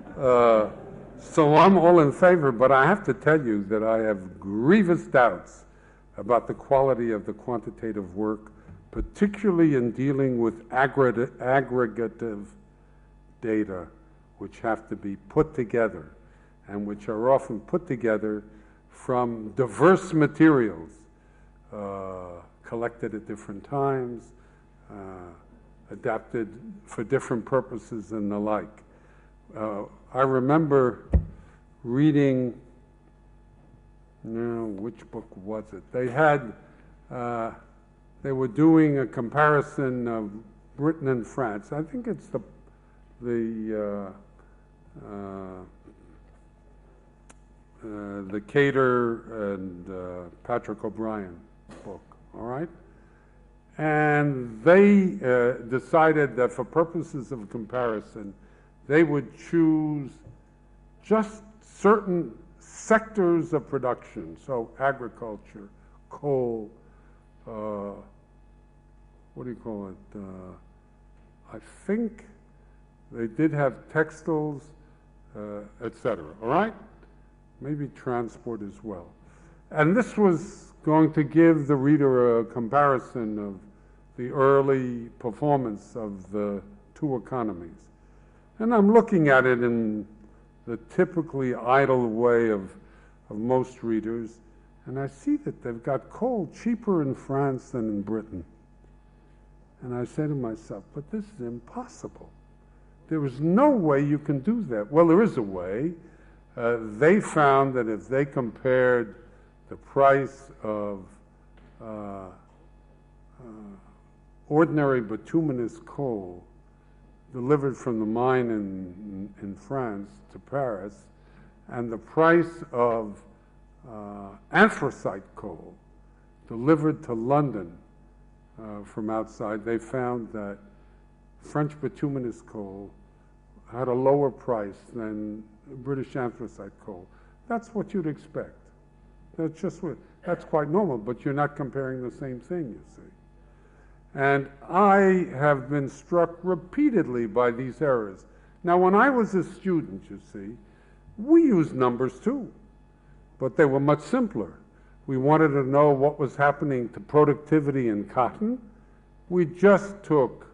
Speaker 2: So I'm all in favor, but I have to tell you that I have grievous doubts about the quality of the quantitative work, particularly in dealing with aggregative data, which have to be put together, and which are often put together from diverse materials collected at different times, adapted for different purposes and the like. I remember reading, which book was it? They were doing a comparison of Britain and France. I think it's the Cater and Patrick O'Brien book, all right? And they decided that for purposes of comparison, they would choose just certain sectors of production, so agriculture, coal, what do you call it? I think they did have textiles, etc., all right? Maybe transport as well. And this was going to give the reader a comparison of the early performance of the two economies. And I'm looking at it in the typically idle way of most readers, and I see that they've got coal cheaper in France than in Britain. And I say to myself, but this is impossible. There is no way you can do that. Well, there is a way. They found that if they compared the price of ordinary bituminous coal delivered from the mine in France to Paris and the price of anthracite coal delivered to London from outside, they found that French bituminous coal had a lower price than British anthracite coal. That's what you'd expect. That's quite normal, but you're not comparing the same thing, you see. And I have been struck repeatedly by these errors. Now, when I was a student, you see, we used numbers too, but they were much simpler. We wanted to know what was happening to productivity in cotton. We just took,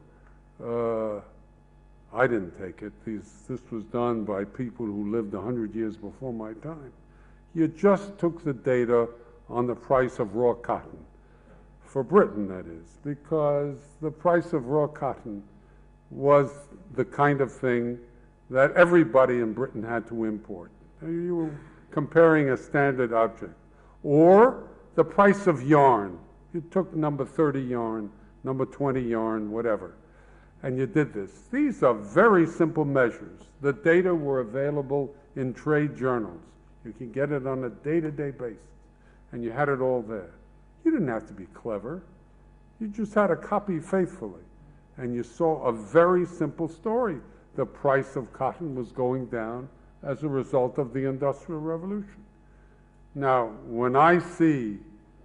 Speaker 2: I didn't take it, this was done by people who lived 100 years before my time. You just took the data on the price of raw cotton, for Britain that is, because the price of raw cotton was the kind of thing that everybody in Britain had to import. You were comparing a standard object. Or the price of yarn. You took number 30 yarn, number 20 yarn, whatever, and you did this. These are very simple measures. The data were available in trade journals. You can get it on a day-to-day basis, and you had it all there. You didn't have to be clever. You just had to copy faithfully, and you saw a very simple story. The price of cotton was going down as a result of the Industrial Revolution. Now, when I see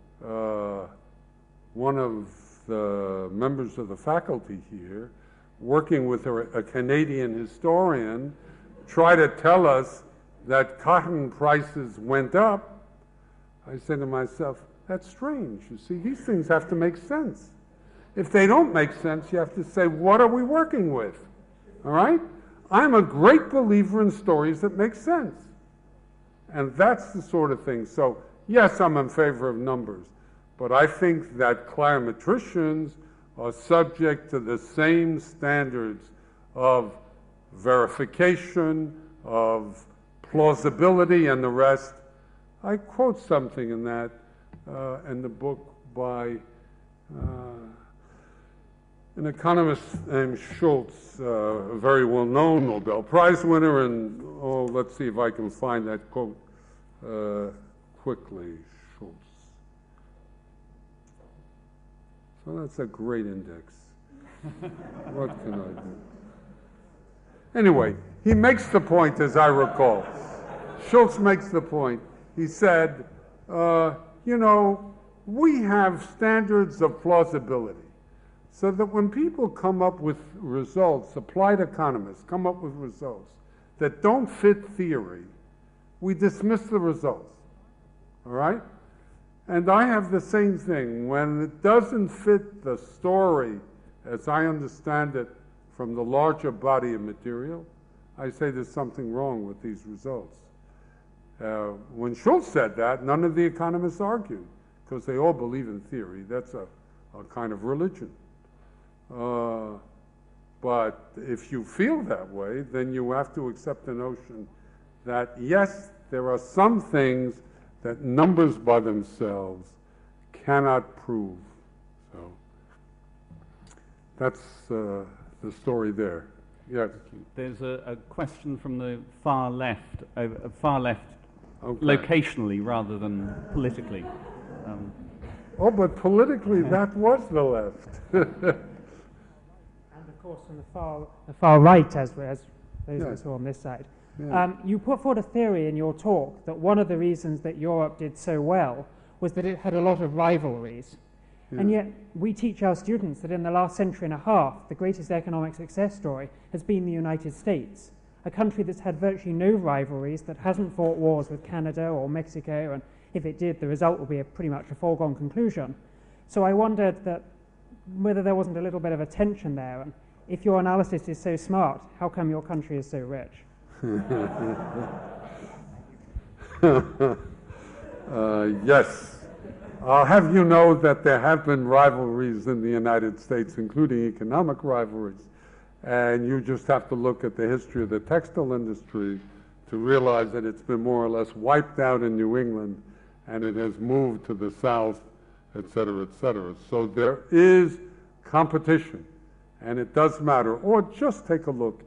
Speaker 2: one of the members of the faculty here working with a Canadian historian try to tell us that cotton prices went up, I say to myself, that's strange. You see, these things have to make sense. If they don't make sense, you have to say, what are we working with? All right? I'm a great believer in stories that make sense. And that's the sort of thing. So, yes, I'm in favor of numbers, but I think that clarometricians are subject to the same standards of verification, of plausibility, and the rest. I quote something in that in the book by an economist named Schultz, a very well-known Nobel Prize winner, and let's see if I can find that quote quickly. Schultz. So that's a great index. What can I do? Anyway, he makes the point, as I recall. Schultz makes the point. He said, we have standards of plausibility. So that when people come up with results, applied economists come up with results that don't fit theory, we dismiss the results, all right? And I have the same thing. When it doesn't fit the story, as I understand it, from the larger body of material, I say there's something wrong with these results. When Schultz said that, none of the economists argued, because they all believe in theory. That's a kind of religion. But if you feel that way, then you have to accept the notion that, yes, there are some things that numbers by themselves cannot prove. So that's the story there. Yes.
Speaker 1: There's a question from the far left,
Speaker 2: Okay.
Speaker 1: locationally rather than politically.
Speaker 2: Oh, but politically, that was the left.
Speaker 5: And of course, from the far right, as those of
Speaker 2: Yeah.
Speaker 5: us who are on this side.
Speaker 2: Yeah.
Speaker 5: You put forward a theory in your talk that one of the reasons that Europe did so well was that it had a lot of rivalries.
Speaker 2: Yeah.
Speaker 5: And yet, we teach our students that in the last century and a half, the greatest economic success story has been the United States, a country that's had virtually no rivalries, that hasn't fought wars with Canada or Mexico, and if it did, the result would be pretty much a foregone conclusion. So I wondered that whether there wasn't a little bit of a tension there, and if your analysis is so smart, how come your country is so rich?
Speaker 2: Yes. I'll have you know that there have been rivalries in the United States, including economic rivalries, and you just have to look at the history of the textile industry to realize that it's been more or less wiped out in New England, and it has moved to the South, et cetera, et cetera. So there is competition, and it does matter. Or just take a look,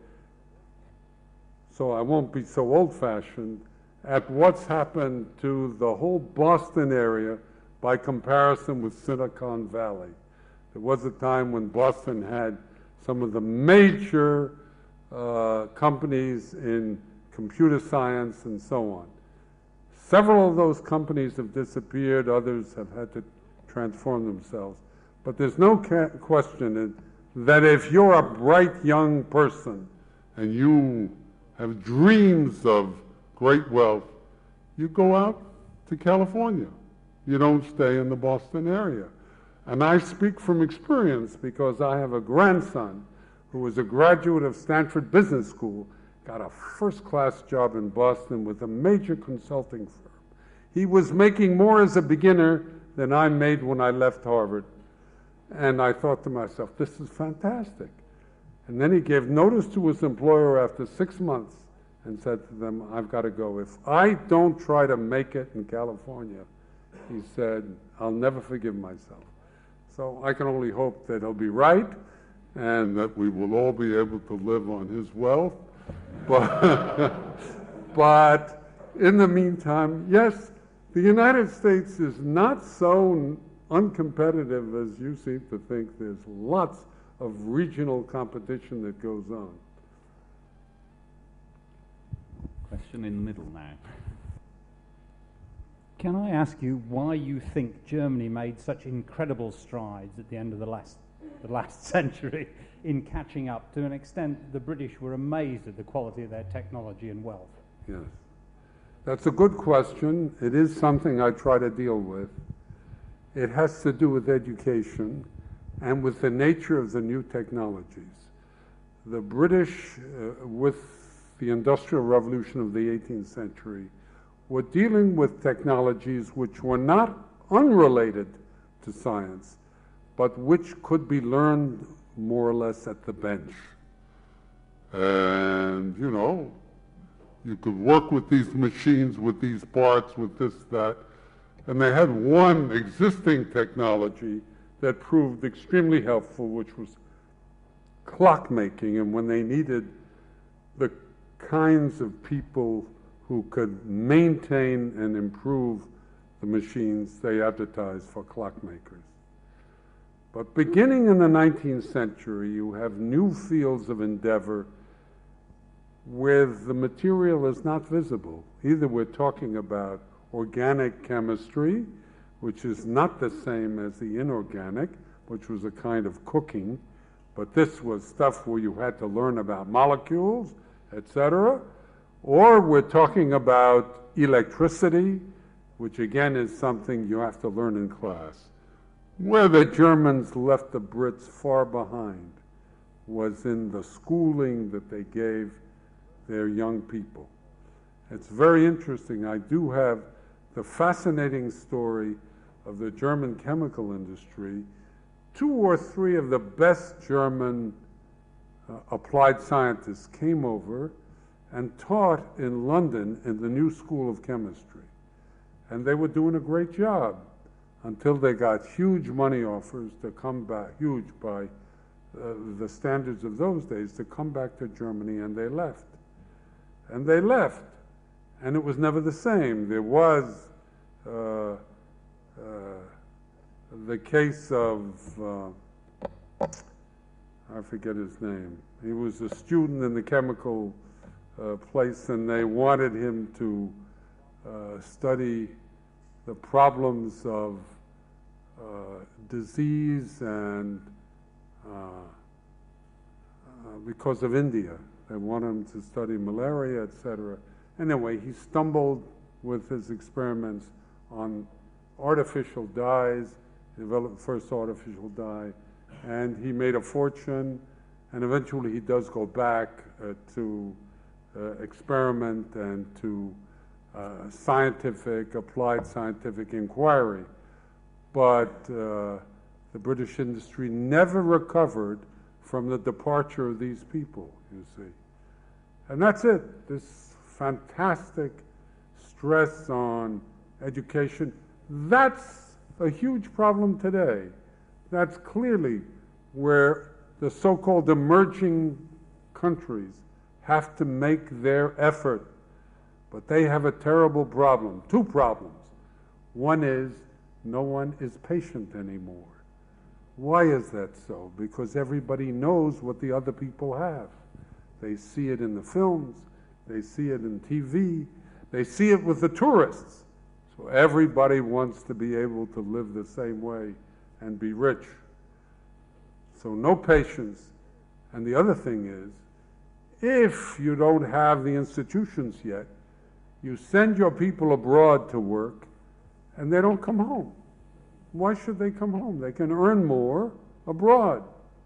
Speaker 2: so I won't be so old-fashioned, at what's happened to the whole Boston area by comparison with Silicon Valley. There was a time when Boston had some of the major companies in computer science and so on. Several of those companies have disappeared, others have had to transform themselves. But there's no question that if you're a bright young person and you have dreams of great wealth, you go out to California. You don't stay in the Boston area. And I speak from experience because I have a grandson who was a graduate of Stanford Business School, got a first-class job in Boston with a major consulting firm. He was making more as a beginner than I made when I left Harvard. And I thought to myself, this is fantastic. And then he gave notice to his employer after 6 months and said to them, I've got to go. If I don't try to make it in California, he said, I'll never forgive myself. So I can only hope that he'll be right and that we will all be able to live on his wealth. But in the meantime, yes, the United States is not so uncompetitive as you seem to think. There's lots of regional competition that goes on.
Speaker 1: Question in the middle now.
Speaker 6: Can I ask you why you think Germany made such incredible strides at the end of the last century in catching up to an extent the British were amazed at the quality of their technology and wealth?
Speaker 2: Yes. That's a good question. It is something I try to deal with. It has to do with education and with the nature of the new technologies. The British, with the Industrial Revolution of the 18th century, were dealing with technologies which were not unrelated to science, but which could be learned more or less at the bench. And, you know, you could work with these machines, with these parts, with this, that, and they had one existing technology that proved extremely helpful, which was clockmaking. And when they needed the kinds of people who could maintain and improve the machines, they advertised for clockmakers. But beginning in the 19th century, you have new fields of endeavor where the material is not visible. Either we're talking about organic chemistry, which is not the same as the inorganic, which was a kind of cooking, but this was stuff where you had to learn about molecules, etc. Or we're talking about electricity, which again is something you have to learn in class. Where the Germans left the Brits far behind was in the schooling that they gave their young people. It's very interesting. I do have the fascinating story of the German chemical industry. 2 or 3 of the best German applied scientists came over and taught in London in the New School of Chemistry. And they were doing a great job until they got huge money offers to come back, huge by the standards of those days, to come back to Germany, and they left. And they left, and it was never the same. There was the case of, I forget his name. He was a student in the chemical place, and they wanted him to study the problems of disease and because of India. They wanted him to study malaria, etc. Anyway, he stumbled with his experiments on artificial dyes. He developed the first artificial dye, and he made a fortune, and eventually he does go back to experiment and to applied scientific inquiry. But the British industry never recovered from the departure of these people, you see. And that's it, this fantastic stress on education. That's a huge problem today. That's clearly where the so-called emerging countries have to make their effort. But they have a terrible problem, 2 problems. One is no one is patient anymore. Why is that so? Because everybody knows what the other people have. They see it in the films, they see it in TV, they see it with the tourists. So everybody wants to be able to live the same way and be rich. So no patience. And the other thing is, if you don't have the institutions yet, you send your people abroad to work, and they don't come home. Why should they come home? They can earn more abroad.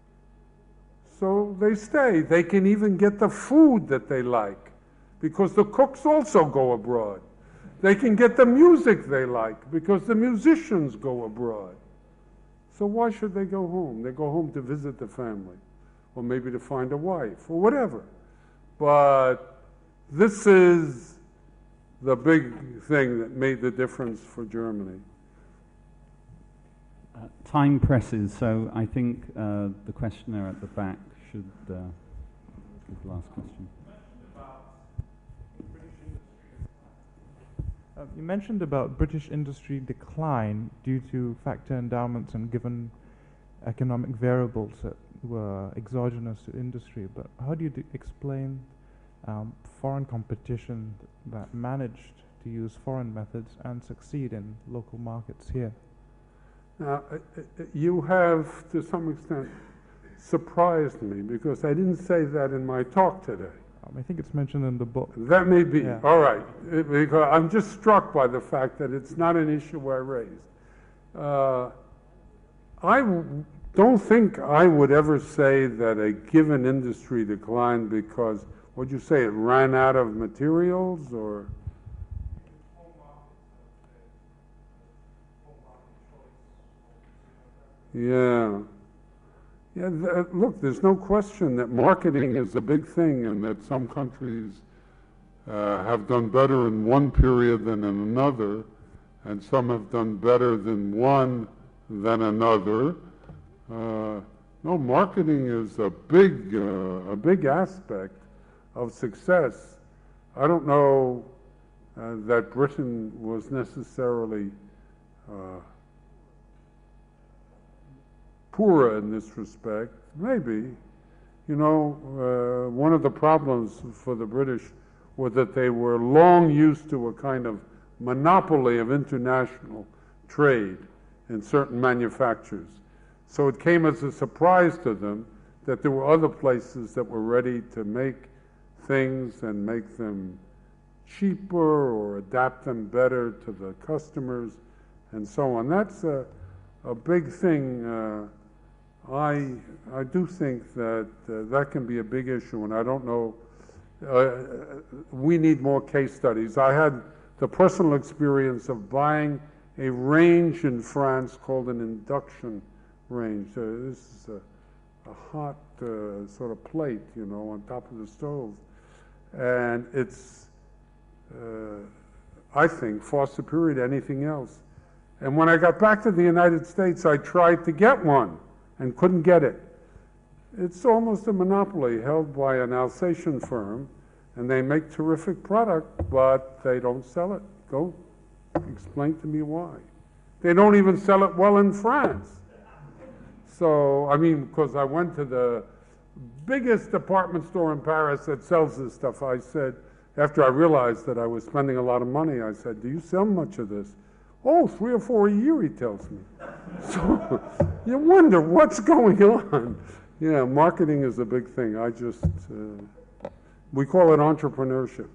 Speaker 2: So they stay. They can even get the food that they like, because the cooks also go abroad. They can get the music they like, because the musicians go abroad. So why should they go home? They go home to visit the family, or maybe to find a wife, or whatever. But this is the big thing that made the difference for Germany.
Speaker 6: Time presses, so I think the questioner at the back should give the last question.
Speaker 7: You mentioned about British industry decline due to factor endowments and given economic variables that were exogenous to industry, but how do you explain foreign competition that managed to use foreign methods and succeed in local markets here?
Speaker 2: Now, you have, to some extent, surprised me, because I didn't say that in my talk today.
Speaker 7: I think it's mentioned in the book.
Speaker 2: That may be.
Speaker 7: Yeah.
Speaker 2: All right. Because I'm just struck by the fact that it's not an issue I raised. I don't think I would ever say that a given industry declined because, what'd you say, it ran out of materials, or? Yeah. Yeah, look, there's no question that marketing is a big thing, and that some countries have done better in one period than in another, and some have done better than one than another. No, marketing is a big aspect of success. I don't know that Britain was necessarily poorer in this respect. Maybe. You know, one of the problems for the British was that they were long used to a kind of monopoly of international trade in certain manufactures. So it came as a surprise to them that there were other places that were ready to make things and make them cheaper or adapt them better to the customers and so on. That's a big thing. I do think that that can be a big issue, and I don't know we need more case studies. I had the personal experience of buying a range in France called an induction range. This is a hot sort of plate, you know, on top of the stove. And it's, I think, far superior to anything else. And when I got back to the United States, I tried to get one and couldn't get it. It's almost a monopoly held by an Alsatian firm, and they make terrific product, but they don't sell it. Go explain to me why. They don't even sell it well in France. So, I mean, because I went to the biggest department store in Paris that sells this stuff, I said, after I realized that I was spending a lot of money, I said, do you sell much of this? Oh, 3 or 4 a year, he tells me. So you wonder what's going on. Yeah, marketing is a big thing. I just, we call it entrepreneurship.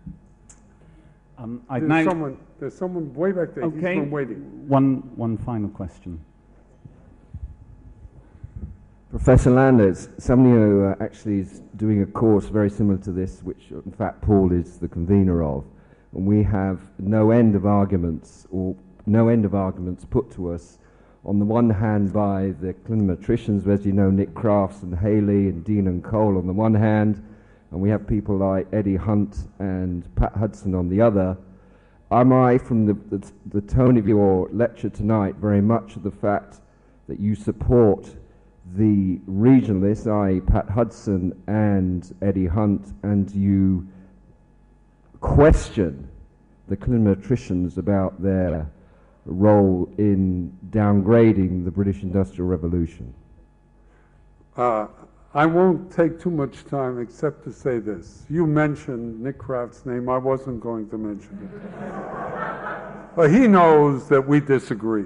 Speaker 2: There's someone way back there.
Speaker 1: Okay.
Speaker 2: He's been waiting.
Speaker 1: One final question.
Speaker 8: Professor Landers, somebody actually is doing a course very similar to this, which in fact Paul is the convener of, and we have no end of arguments put to us. On the one hand, by the clinometricians, as you know, Nick Crafts and Haley and Dean and Cole on the one hand, and we have people like Eddie Hunt and Pat Hudson on the other. Am I, from the tone of your lecture tonight, very much of the fact that you support the regionalists, i.e. Pat Hudson and Eddie Hunt, and you question the clinometricians about their role in downgrading the British Industrial Revolution?
Speaker 2: I won't take too much time except to say this. You mentioned Nick Kraft's name. I wasn't going to mention it. But he knows that we disagree.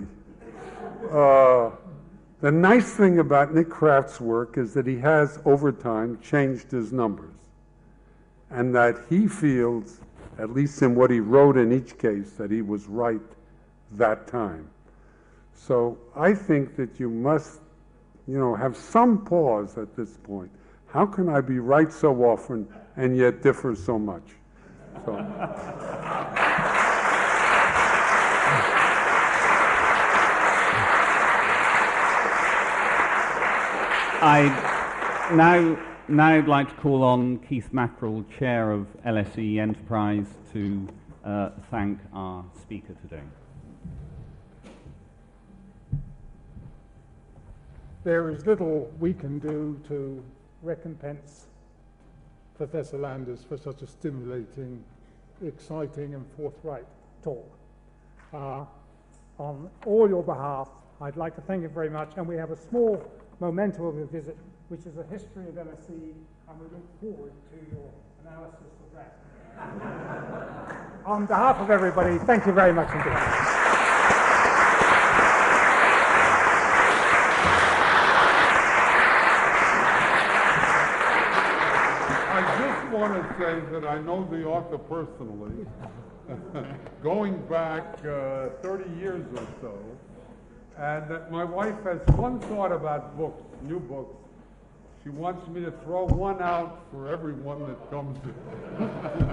Speaker 2: The nice thing about Nick Kraft's work is that he has, over time, changed his numbers. And that he feels, at least in what he wrote in each case, that he was right that time. So I think that you must, you know, have some pause at this point. How can I be right so often and yet differ so much? So.
Speaker 1: I'd like to call on Keith Mackerel, Chair of LSE Enterprise, to thank our speaker today.
Speaker 9: There is little we can do to recompense Professor Landers for such a stimulating, exciting and forthright talk. On all your behalf, I'd like to thank you very much, and we have a small memento of your visit, which is a history of LSE, and we look forward to your analysis of that. On behalf of everybody, thank you very much indeed.
Speaker 2: I want to say that I know the author personally, going back 30 years or so, and that my wife has one thought about books, new books. She wants me to throw one out for everyone that comes in.